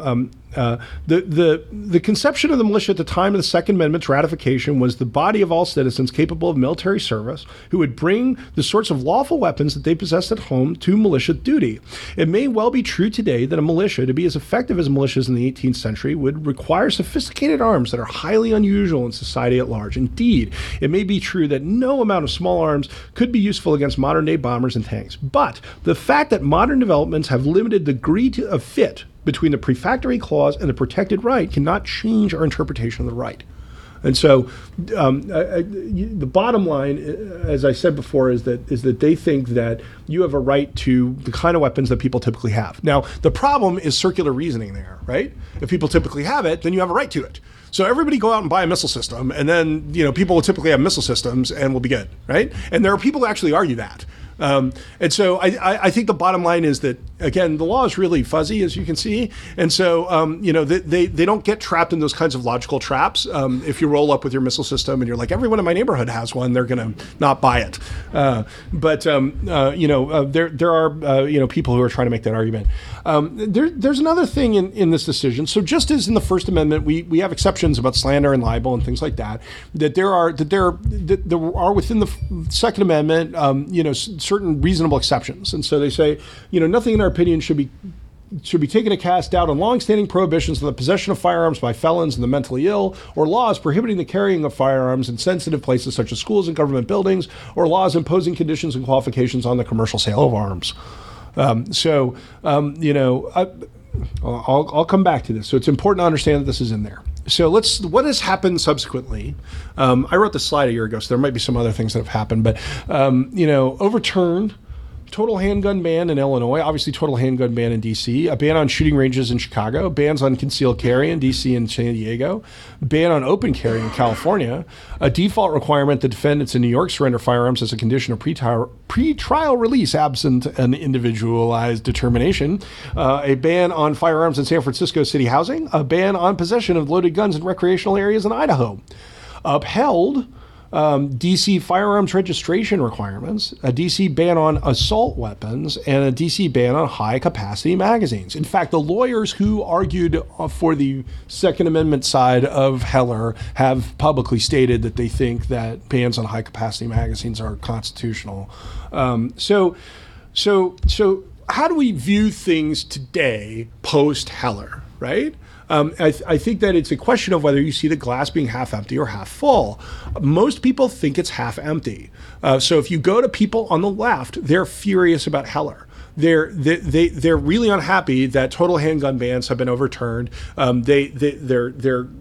the conception of the militia at the time of the Second Amendment's ratification was the body of all citizens capable of military service who would bring the sorts of lawful weapons that they possessed at home to militia duty. It may well be true today that a militia, to be as effective as militias in the 18th century, would require sophisticated arms that are highly unusual in society at large. Indeed, it may be true that no amount of small arms could be useful against modern-day bombers and tanks. But the fact that modern developments have limited the degree of fit between the prefatory clause and the protected right cannot change our interpretation of the right. And so the bottom line, as I said before, is that they think that you have a right to the kind of weapons that people typically have. Now, the problem is circular reasoning there, right? If people typically have it, then you have a right to it. So everybody go out and buy a missile system, and then people will typically have missile systems and we'll be good, right? And there are people who actually argue that. And so I think the bottom line is that, again, the law is really fuzzy, as you can see. And so, they don't get trapped in those kinds of logical traps. If you roll up with your missile system and you're like, everyone in my neighborhood has one, they're going to not buy it. But there are, people who are trying to make that argument. There's another thing in this decision. So just as in the First Amendment, we have exceptions about slander and libel and things like that, that there are within the Second Amendment, certain reasonable exceptions. And so they say, nothing in our opinion should be taken to cast doubt on longstanding prohibitions on the possession of firearms by felons and the mentally ill, or laws prohibiting the carrying of firearms in sensitive places such as schools and government buildings, or laws imposing conditions and qualifications on the commercial sale of arms. I'll come back to this. So it's important to understand that this is in there. So what has happened subsequently? I wrote this slide a year ago, so there might be some other things that have happened, but, overturned total handgun ban in Illinois, obviously total handgun ban in D.C., a ban on shooting ranges in Chicago, bans on concealed carry in D.C. and San Diego, ban on open carry in California, a default requirement that defendants in New York surrender firearms as a condition of pretrial release absent an individualized determination, a ban on firearms in San Francisco city housing, a ban on possession of loaded guns in recreational areas in Idaho, upheld D.C. firearms registration requirements, a D.C. ban on assault weapons, and a D.C. ban on high-capacity magazines. In fact, the lawyers who argued for the Second Amendment side of Heller have publicly stated that they think that bans on high-capacity magazines are constitutional. So how do we view things today post-Heller, right? I think that it's a question of whether you see the glass being half empty or half full. Most people think it's half empty. So if you go to people on the left, they're furious about Heller. They're really unhappy that total handgun bans have been overturned. They're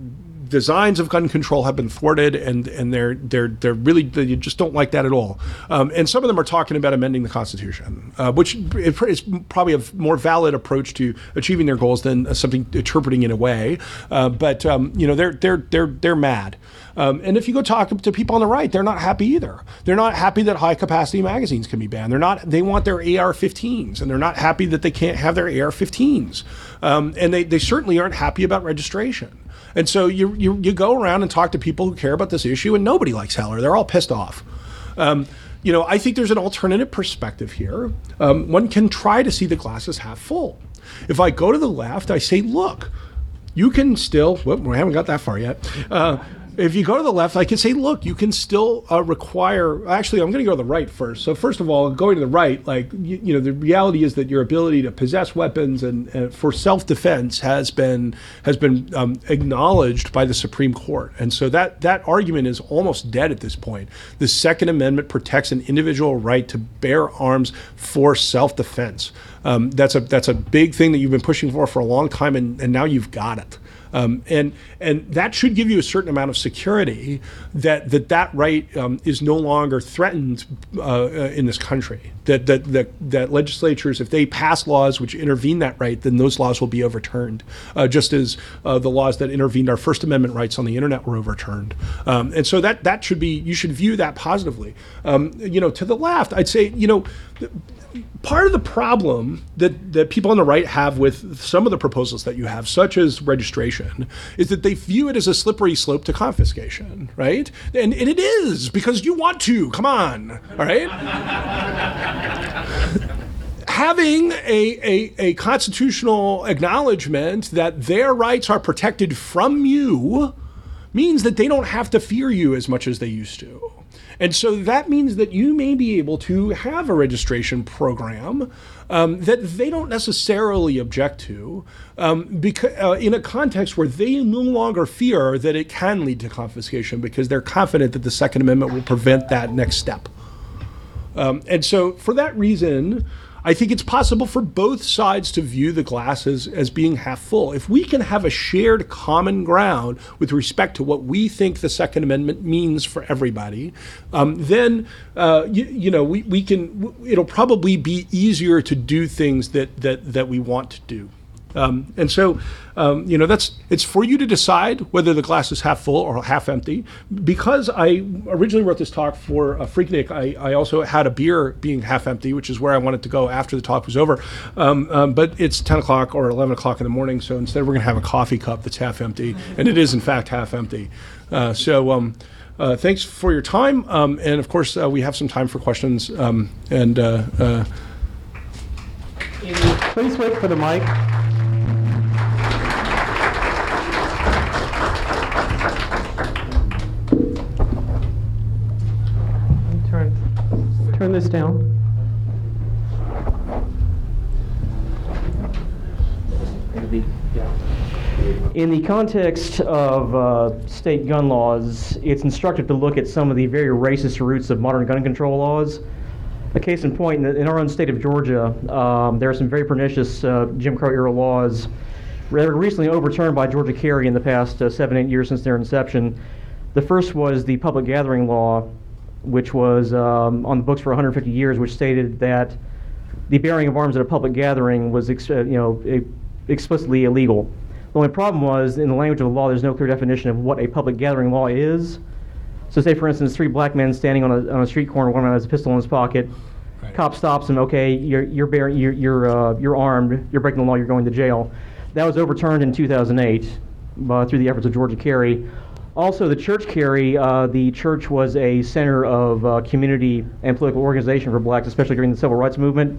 designs of gun control have been thwarted, and they're really, you just don't like that at all. And some of them are talking about amending the Constitution, which is probably a more valid approach to achieving their goals than something interpreting it away. But they're mad. And if you go talk to people on the right, they're not happy either. They're not happy that high capacity magazines can be banned. They want their AR-15s, and they're not happy that they can't have their AR-15s. And they certainly aren't happy about registration. And so you go around and talk to people who care about this issue, and nobody likes Heller. They're all pissed off. I think there's an alternative perspective here. One can try to see the glass as half full. If I go to the left, I say, look, you can still, we haven't got that far yet. If you go to the left, I can say, look, you can still require, actually, I'm going to go to the right first. So first of all, going to the right, the reality is that your ability to possess weapons and for self-defense has been acknowledged by the Supreme Court. And so that argument is almost dead at this point. The Second Amendment protects an individual right to bear arms for self-defense. That's a big thing that you've been pushing for a long time, and now you've got it. And that should give you a certain amount of security that right is no longer threatened in this country. That legislatures, if they pass laws which intervene that right, then those laws will be overturned, just as the laws that intervened our First Amendment rights on the internet were overturned. And so that should be, you should view that positively. To the left, I'd say, part of the problem that people on the right have with some of the proposals that you have, such as registration, is that they view it as a slippery slope to confiscation, right? And it is, because you want to. Come on, all right? Having a constitutional acknowledgement that their rights are protected from you means that they don't have to fear you as much as they used to. And so that means that you may be able to have a registration program that they don't necessarily object to, because in a context where they no longer fear that it can lead to confiscation, because they're confident that the Second Amendment will prevent that next step. And so for that reason, I think it's possible for both sides to view the glass as being half full. If we can have a shared common ground with respect to what we think the Second Amendment means for everybody, then we can. It'll probably be easier to do things that we want to do. And so, it's for you to decide whether the glass is half full or half empty. Because I originally wrote this talk for Freaknik, I also had a beer being half empty, which is where I wanted to go after the talk was over. But it's 10 o'clock or 11 o'clock in the morning, so instead we're going to have a coffee cup that's half empty, and it is in fact half empty. Thanks for your time, and of course we have some time for questions. Please wait for the mic. Turn this down. In the context of state gun laws, it's instructive to look at some of the very racist roots of modern gun control laws. A case in point, in our own state of Georgia, there are some very pernicious Jim Crow era laws that were recently overturned by Georgia Carry in the past 7-8 years since their inception. The first was the public gathering law, which was on the books for 150 years, which stated that the bearing of arms at a public gathering was explicitly illegal. The only problem was, in the language of the law, there's no clear definition of what a public gathering law is. So say, for instance, 3 black men standing on a street corner, one man has a pistol in his pocket. Right. Cop stops him. Okay, you're armed. You're breaking the law. You're going to jail. That was overturned in 2008 through the efforts of Georgia Carry. Also, the church Carry, the church was a center of community and political organization for blacks, especially during the civil rights movement.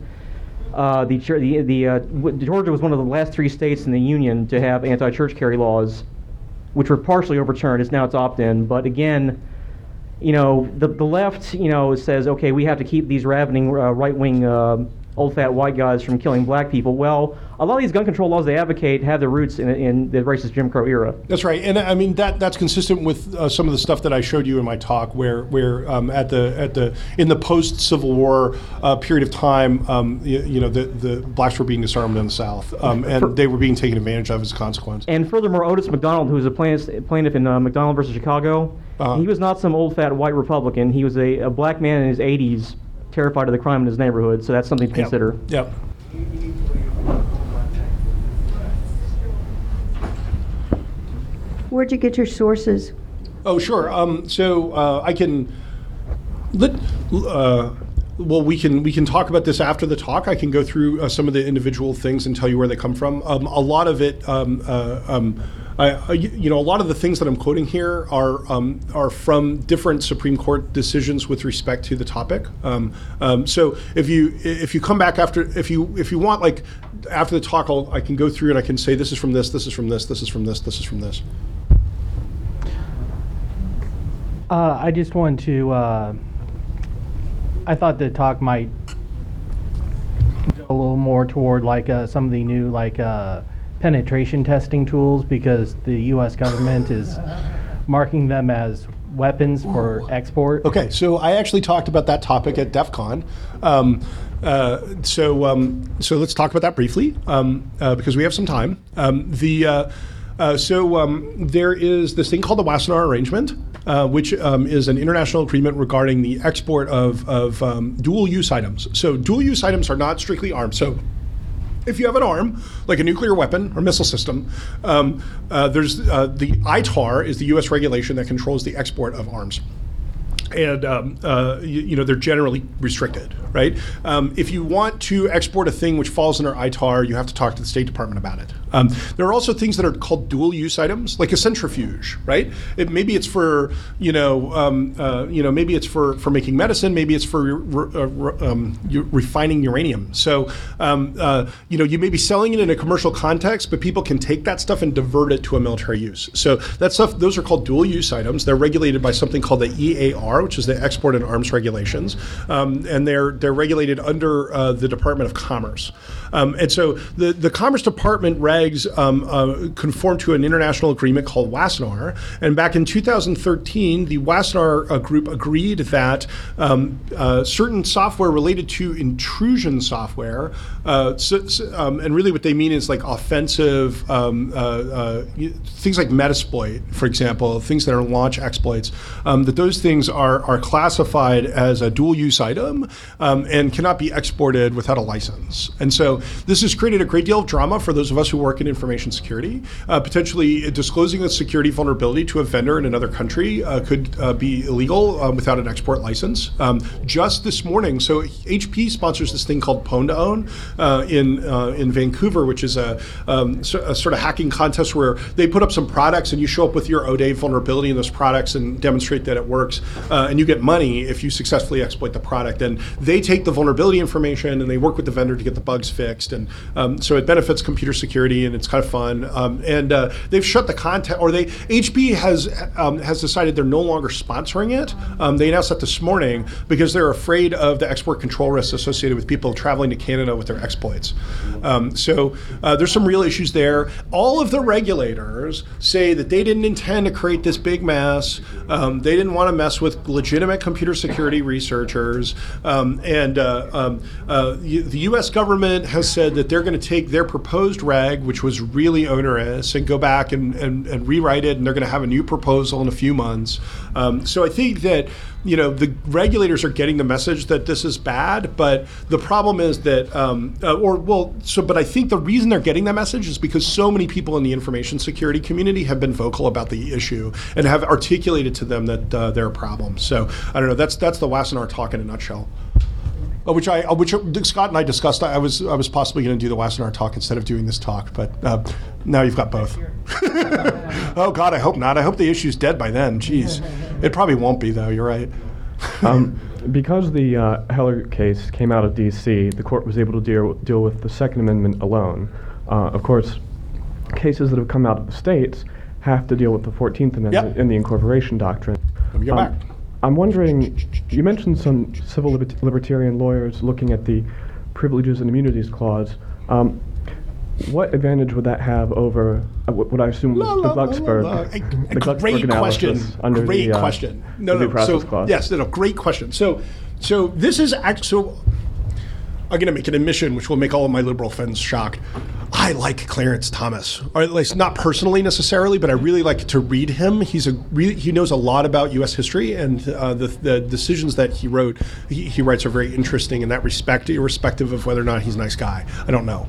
Georgia was one of the last 3 states in the union to have anti-church carry laws, which were partially overturned. It's opt-in. But again, the left, says, okay, we have to keep these ravening right-wing old fat white guys from killing black people. Well, a lot of these gun control laws they advocate have their roots in the racist Jim Crow era. That's right, and I mean that's consistent with some of the stuff that I showed you in my talk, where in the post Civil War period of time, the blacks were being disarmed in the South, and they were being taken advantage of as a consequence. And furthermore, Otis McDonald, who was a plaintiff in McDonald versus Chicago, he was not some old fat white Republican. He was a black man in his 80s, terrified of the crime in his neighborhood. So that's something to consider. Yep. Where'd you get your sources? Oh, sure. I can we can talk about this after the talk. I can go through some of the individual things and tell you where they come from. A lot of it, a lot of the things that I'm quoting here are from different Supreme Court decisions with respect to the topic. So if you come back if you want, like after the talk, I can go through and I can say this is from this, this is from this, this is from this, this is from this. I just wanted to, I thought the talk might go a little more toward like some of the new penetration testing tools, because the U.S. government is marking them as weapons for export. Okay, so I actually talked about that topic at DEF CON. So let's talk about that briefly because we have some time. There is this thing called the Wassenaar Arrangement, which is an international agreement regarding the export of dual-use items. So dual-use items are not strictly arms. So if you have an arm, like a nuclear weapon or missile system, there's the ITAR is the U.S. regulation that controls the export of arms. And they're generally restricted, right? If you want to export a thing which falls under ITAR, you have to talk to the State Department about it. There are also things that are called dual-use items, like a centrifuge, right? Maybe it's for maybe it's for making medicine, maybe it's for refining uranium. So you may be selling it in a commercial context, but people can take that stuff and divert it to a military use. So that stuff, those are called dual-use items. They're regulated by something called the EAR, which is the Export and Arms Regulations, and they're regulated under the Department of Commerce. And so the Commerce Department regs conform to an international agreement called Wassenaar. And back in 2013, the Wassenaar group agreed that certain software related to intrusion software, and really what they mean is like offensive things like Metasploit, for example, things that are launch exploits, that those things are classified as a dual-use item and cannot be exported without a license. And so this has created a great deal of drama for those of us who work in information security. Potentially disclosing a security vulnerability to a vendor in another country could be illegal without an export license. Just this morning, so HP sponsors this thing called Pwn to Own in Vancouver, which is a sort of hacking contest where they put up some products and you show up with your ODay vulnerability in those products and demonstrate that it works, and you get money if you successfully exploit the product. And they take the vulnerability information and they work with the vendor to get the bugs fixed. And so it benefits computer security and it's kind of fun. And they've shut the content, or HP has decided they're no longer sponsoring it. They announced that this morning because they're afraid of the export control risks associated with people traveling to Canada with their exploits. So there's some real issues there. All of the regulators say that they didn't intend to create this big mess. They didn't want to mess with legitimate computer security researchers. The U.S. government has said that they're going to take their proposed reg, which was really onerous, and go back and rewrite it, and they're going to have a new proposal in a few months. So I think that the regulators are getting the message that this is bad, but the problem is that, but I think the reason they're getting that message is because so many people in the information security community have been vocal about the issue and have articulated to them that there are problems. So I don't know. That's the Wassenaar talk in a nutshell. Which Scott and I discussed. I was possibly going to do the Wassenaar talk instead of doing this talk, but now you've got both. Oh God, I hope not. I hope the issue's dead by then. Jeez, it probably won't be though. You're right. Because the Heller case came out of D.C., the court was able to deal with the Second Amendment alone. Of course, cases that have come out of the states have to deal with the 14th Amendment and the incorporation doctrine. Let me go back. I'm wondering, you mentioned some civil libertarian lawyers looking at the Privileges and Immunities Clause, what advantage would that have over what I assume was the Glucksberg, the Glucksberg analysis under great the question. due process clause? Yes, great question. So this is actually. I'm going to make an admission, which will make all of my liberal friends shocked. I like Clarence Thomas, or at least not personally necessarily, but I really like to read him. He knows a lot about U.S. history, and the decisions that he wrote, he writes are very interesting in that respect, irrespective of whether or not he's a nice guy. I don't know,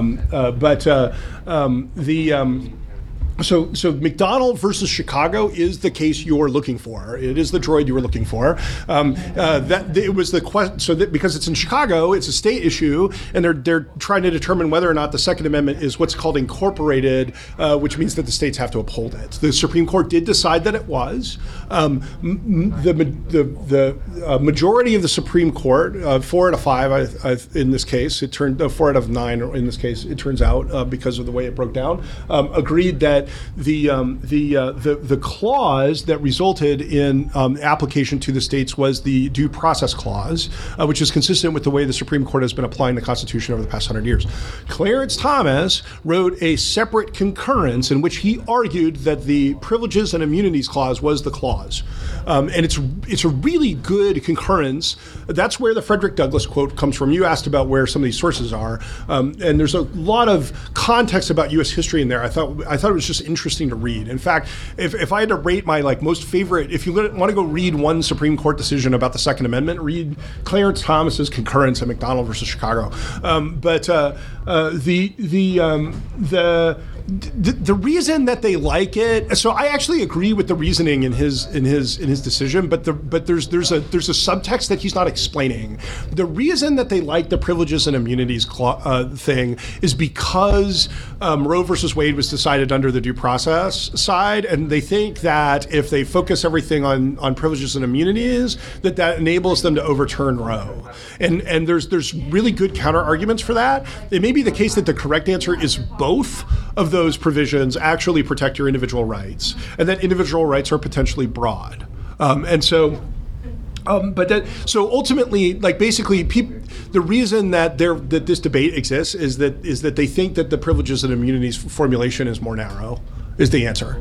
So McDonald versus Chicago is the case you're looking for. It is the droid you were looking for. It was the question. So that because it's in Chicago, it's a state issue, and they're trying to determine whether or not the Second Amendment is what's called incorporated, which means that the states have to uphold it. The Supreme Court did decide that it was. The majority of the Supreme Court, 4 out of 5 in this case, it turned 4 out of 9 in this case. It turns out because of the way it broke down, agreed that the clause that resulted in application to the states was the due process clause, which is consistent with the way the Supreme Court has been applying the Constitution over the past 100 years. Clarence Thomas wrote a separate concurrence in which he argued that the Privileges and Immunities Clause was the clause. And it's a really good concurrence. That's where the Frederick Douglass quote comes from. You asked about where some of these sources are. And there's a lot of context about U.S. history in there. I thought it was just interesting to read. In fact, if I had to rate my most favorite, if you want to go read one Supreme Court decision about the Second Amendment, read Clarence Thomas's concurrence at McDonald versus Chicago. The reason that they like it, so I actually agree with the reasoning in his decision, but there's a subtext that he's not explaining. The reason that they like the Privileges and Immunities thing is because Roe versus Wade was decided under the due process side, and they think that if they focus everything on privileges and immunities, that enables them to overturn Roe. And there's really good counter arguments for that. It may be the case that the correct answer is both of those provisions actually protect your individual rights, and that individual rights are potentially broad. So ultimately, basically, the reason that this debate exists is that they think that the Privileges and Immunities formulation is more narrow, is the answer.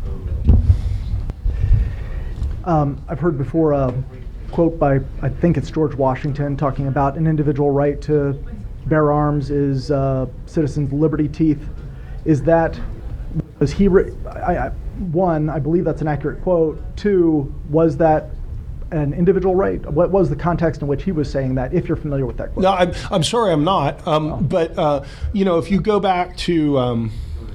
I've heard before a quote by, I think it's George Washington, talking about an individual right to bear arms is citizens' liberty teeth. Is that, one, I believe that's an accurate quote. Two, was that an individual right? What was the context in which he was saying that, if you're familiar with that quote? No, I'm sorry, I'm not. But if you go back to,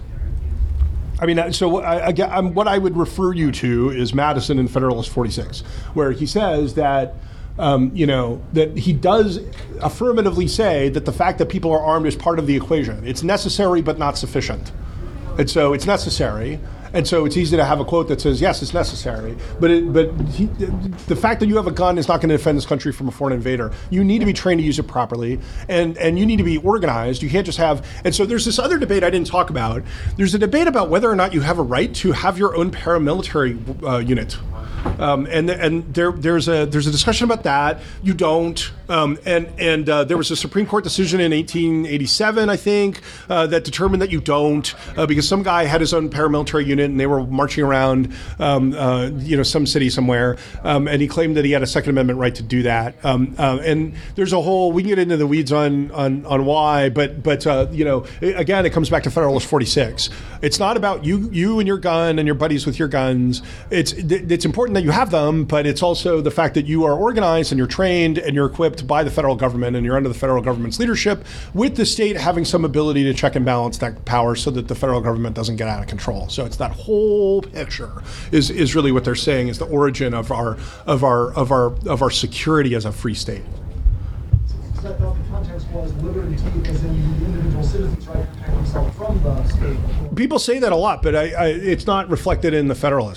what I would refer you to is Madison in Federalist 46, where he says that, that he does affirmatively say that the fact that people are armed is part of the equation. It's necessary but not sufficient. And so it's necessary. And so it's easy to have a quote that says, yes, it's necessary, but the fact that you have a gun is not going to defend this country from a foreign invader. You need to be trained to use it properly, and you need to be organized. You can't just have, and so there's this other debate I didn't talk about. There's a debate about whether or not you have a right to have your own paramilitary unit. And there's a discussion about that. You don't. There was a Supreme Court decision in 1887, I think, that determined that you don't, because some guy had his own paramilitary unit and they were marching around, some city somewhere, and he claimed that he had a Second Amendment right to do that. And there's a whole, we can get into the weeds on why, but again, it comes back to Federalist 46. It's not about you and your gun and your buddies with your guns. It's important that you have them, but it's also the fact that you are organized and you're trained and you're equipped by the federal government and you're under the federal government's leadership, with the state having some ability to check and balance that power so that the federal government doesn't get out of control. So it's that whole picture is really what they're saying is the origin of our security as a free state. I thought the context was liberty as in the individual citizen's right to protect himself from the state. People say that a lot, but it's not reflected in the Federalists.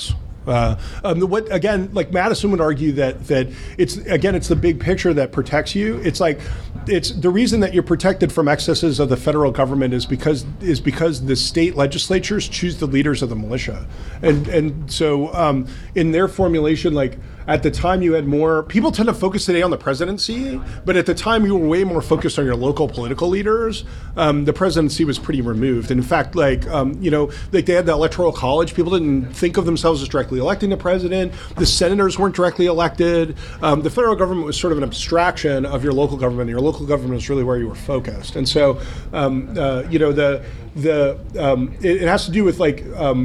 What again? Like Madison would argue that it's the big picture that protects you. It's like it's the reason that you're protected from excesses of the federal government is because the state legislatures choose the leaders of the militia, and so in their formulation, like at the time you had more people tend to focus today on the presidency, but at the time you were way more focused on your local political leaders. The presidency was pretty removed. And in fact, like they had the electoral college. People didn't think of themselves as directly electing the president. The senators weren't directly elected. The federal government was sort of an abstraction of your local government. Your local government is really where you were focused. And so it has to do with like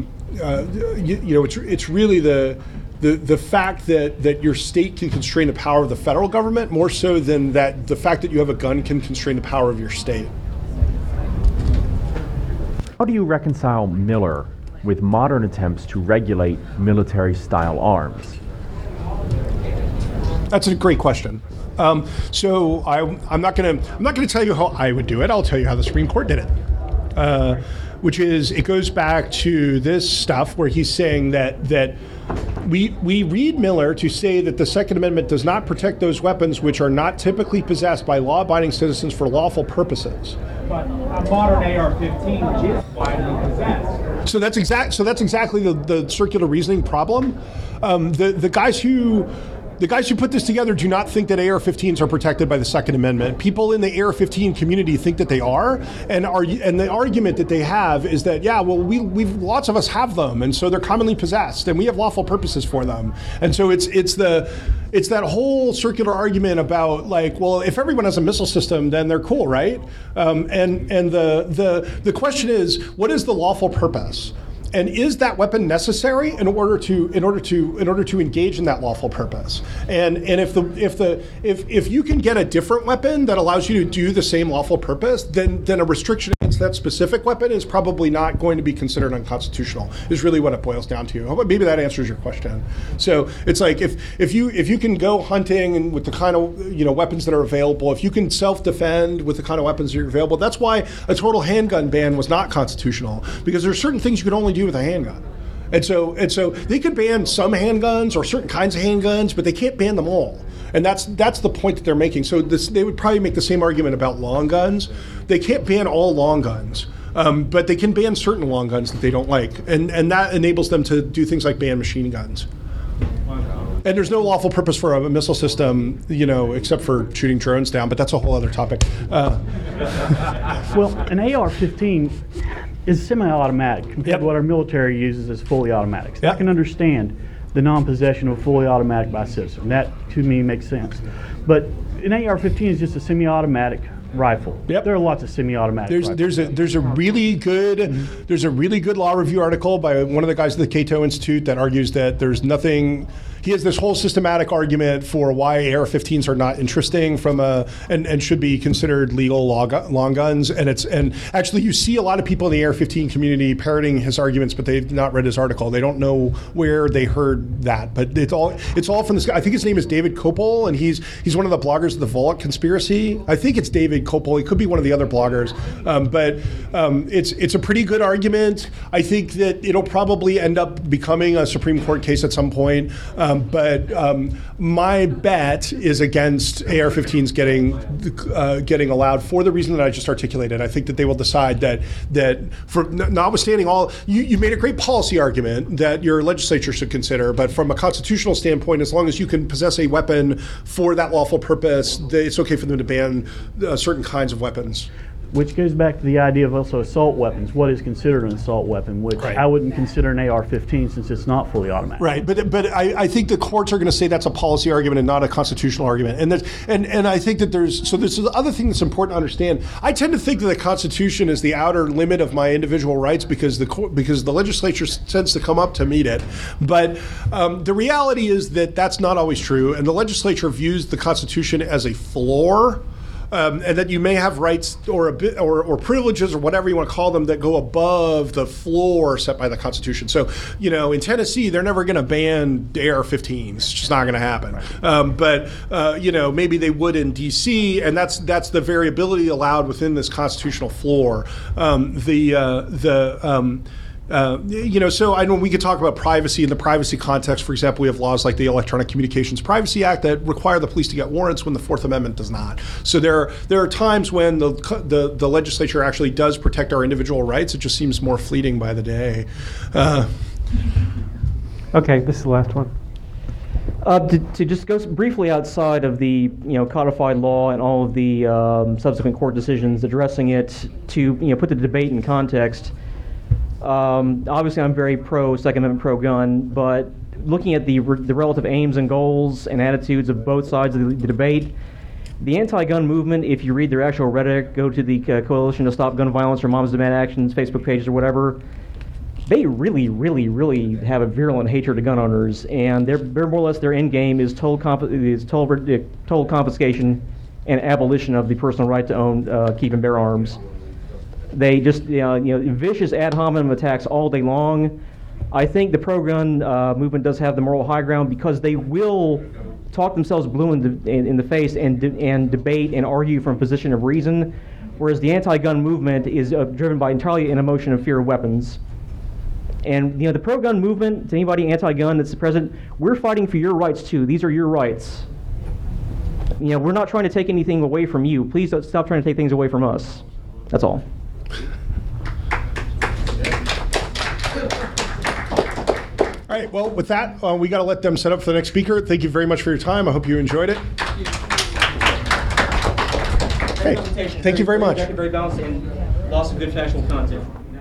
it's really the fact that your state can constrain the power of the federal government more so than that the fact that you have a gun can constrain the power of your state. How do you reconcile Miller with modern attempts to regulate military-style arms? That's a great question. So I'm not going to tell you how I would do it. I'll tell you how the Supreme Court did it, which is it goes back to this stuff where he's saying that we read Miller to say that the Second Amendment does not protect those weapons which are not typically possessed by law-abiding citizens for lawful purposes. But a modern AR-15, which is widely possessed. So that's exactly the circular reasoning problem. The guys who put this together do not think that AR-15s are protected by the Second Amendment. People in the AR-15 community think that they are, and the argument that they have is that we've lots of us have them, and so they're commonly possessed, and we have lawful purposes for them. And so it's that whole circular argument about like, well, if everyone has a missile system, then they're cool, right? And the question is, what is the lawful purpose? And is that weapon necessary in order to engage in that lawful purpose? And if you can get a different weapon that allows you to do the same lawful purpose, then a restriction against that specific weapon is probably not going to be considered unconstitutional. Is really what it boils down to. Maybe that answers your question. So it's like if you can go hunting and with the kind of weapons that are available, if you can self-defend with the kind of weapons that are available, that's why a total handgun ban was not constitutional, because there are certain things you can only do with a handgun. And so they could ban some handguns or certain kinds of handguns, but they can't ban them all. And that's the point that they're making. So they would probably make the same argument about long guns. They can't ban all long guns, but they can ban certain long guns that they don't like. And that enables them to do things like ban machine guns. And there's no lawful purpose for a missile system, except for shooting drones down, but that's a whole other topic. Well, an AR-15 is semi-automatic compared to what our military uses as fully automatics. I can understand the non-possession of a fully automatic by a citizen. That, to me, makes sense. But an AR-15 is just a semi-automatic rifle. There are lots of semi-automatic rifles. There's a really good law review article by one of the guys at the Cato Institute that argues that there's nothing. He has this whole systematic argument for why AR-15s are not interesting and should be considered legal long guns. And actually you see a lot of people in the AR-15 community parroting his arguments, but they've not read his article. They don't know where they heard that. But it's all from this guy. I think his name is David Kopel, and he's one of the bloggers of the Volokh conspiracy. I think it's David Kopel. He could be one of the other bloggers. But it's a pretty good argument. I think that it'll probably end up becoming a Supreme Court case at some point. But my bet is against AR-15s getting allowed for the reason that I just articulated. I think that they will decide that for notwithstanding all, you made a great policy argument that your legislature should consider, but from a constitutional standpoint, as long as you can possess a weapon for that lawful purpose, it's okay for them to ban certain kinds of weapons. Which goes back to the idea of also assault weapons. What is considered an assault weapon, which I wouldn't consider an AR-15 since it's not fully automatic. Right, but I think the courts are going to say that's a policy argument and not a constitutional argument. And I think that there's the other thing that's important to understand. I tend to think that the Constitution is the outer limit of my individual rights because the legislature tends to come up to meet it. But the reality is that that's not always true, and the legislature views the Constitution as a floor. And that you may have rights or or privileges or whatever you want to call them that go above the floor set by the Constitution. So, in Tennessee, they're never going to ban AR-15s. It's just not going to happen. But maybe they would in D.C., and that's the variability allowed within this constitutional floor. So I know we could talk about privacy in the privacy context. For example, we have laws like the Electronic Communications Privacy Act that require the police to get warrants when the Fourth Amendment does not. So there are times when the legislature actually does protect our individual rights. It just seems more fleeting by the day. Okay, this is the last one. To just go briefly outside of the codified law and all of the subsequent court decisions addressing it, to put the debate in context. Obviously, I'm very pro Second Amendment, pro gun, but looking at the relative aims and goals and attitudes of both sides of the debate, the anti-gun movement, if you read their actual rhetoric, go to the Coalition to Stop Gun Violence or Moms Demand Action's Facebook pages or whatever, they really, really, really have a virulent hatred of gun owners, and they're more or less their end game is total confiscation and abolition of the personal right to own, keep and bear arms. They just, vicious ad hominem attacks all day long. I think the pro-gun movement does have the moral high ground because they will talk themselves blue in the face and debate and argue from a position of reason, whereas the anti-gun movement is driven by entirely an emotion of fear of weapons. And the pro-gun movement, to anybody anti-gun that's present, we're fighting for your rights too. These are your rights. We're not trying to take anything away from you. Please don't stop trying to take things away from us. That's all. All right, well, with that, we got to let them set up for the next speaker. Thank you very much for your time. I hope you enjoyed it. Okay, thank you very much. Very balanced and lots of good factual content.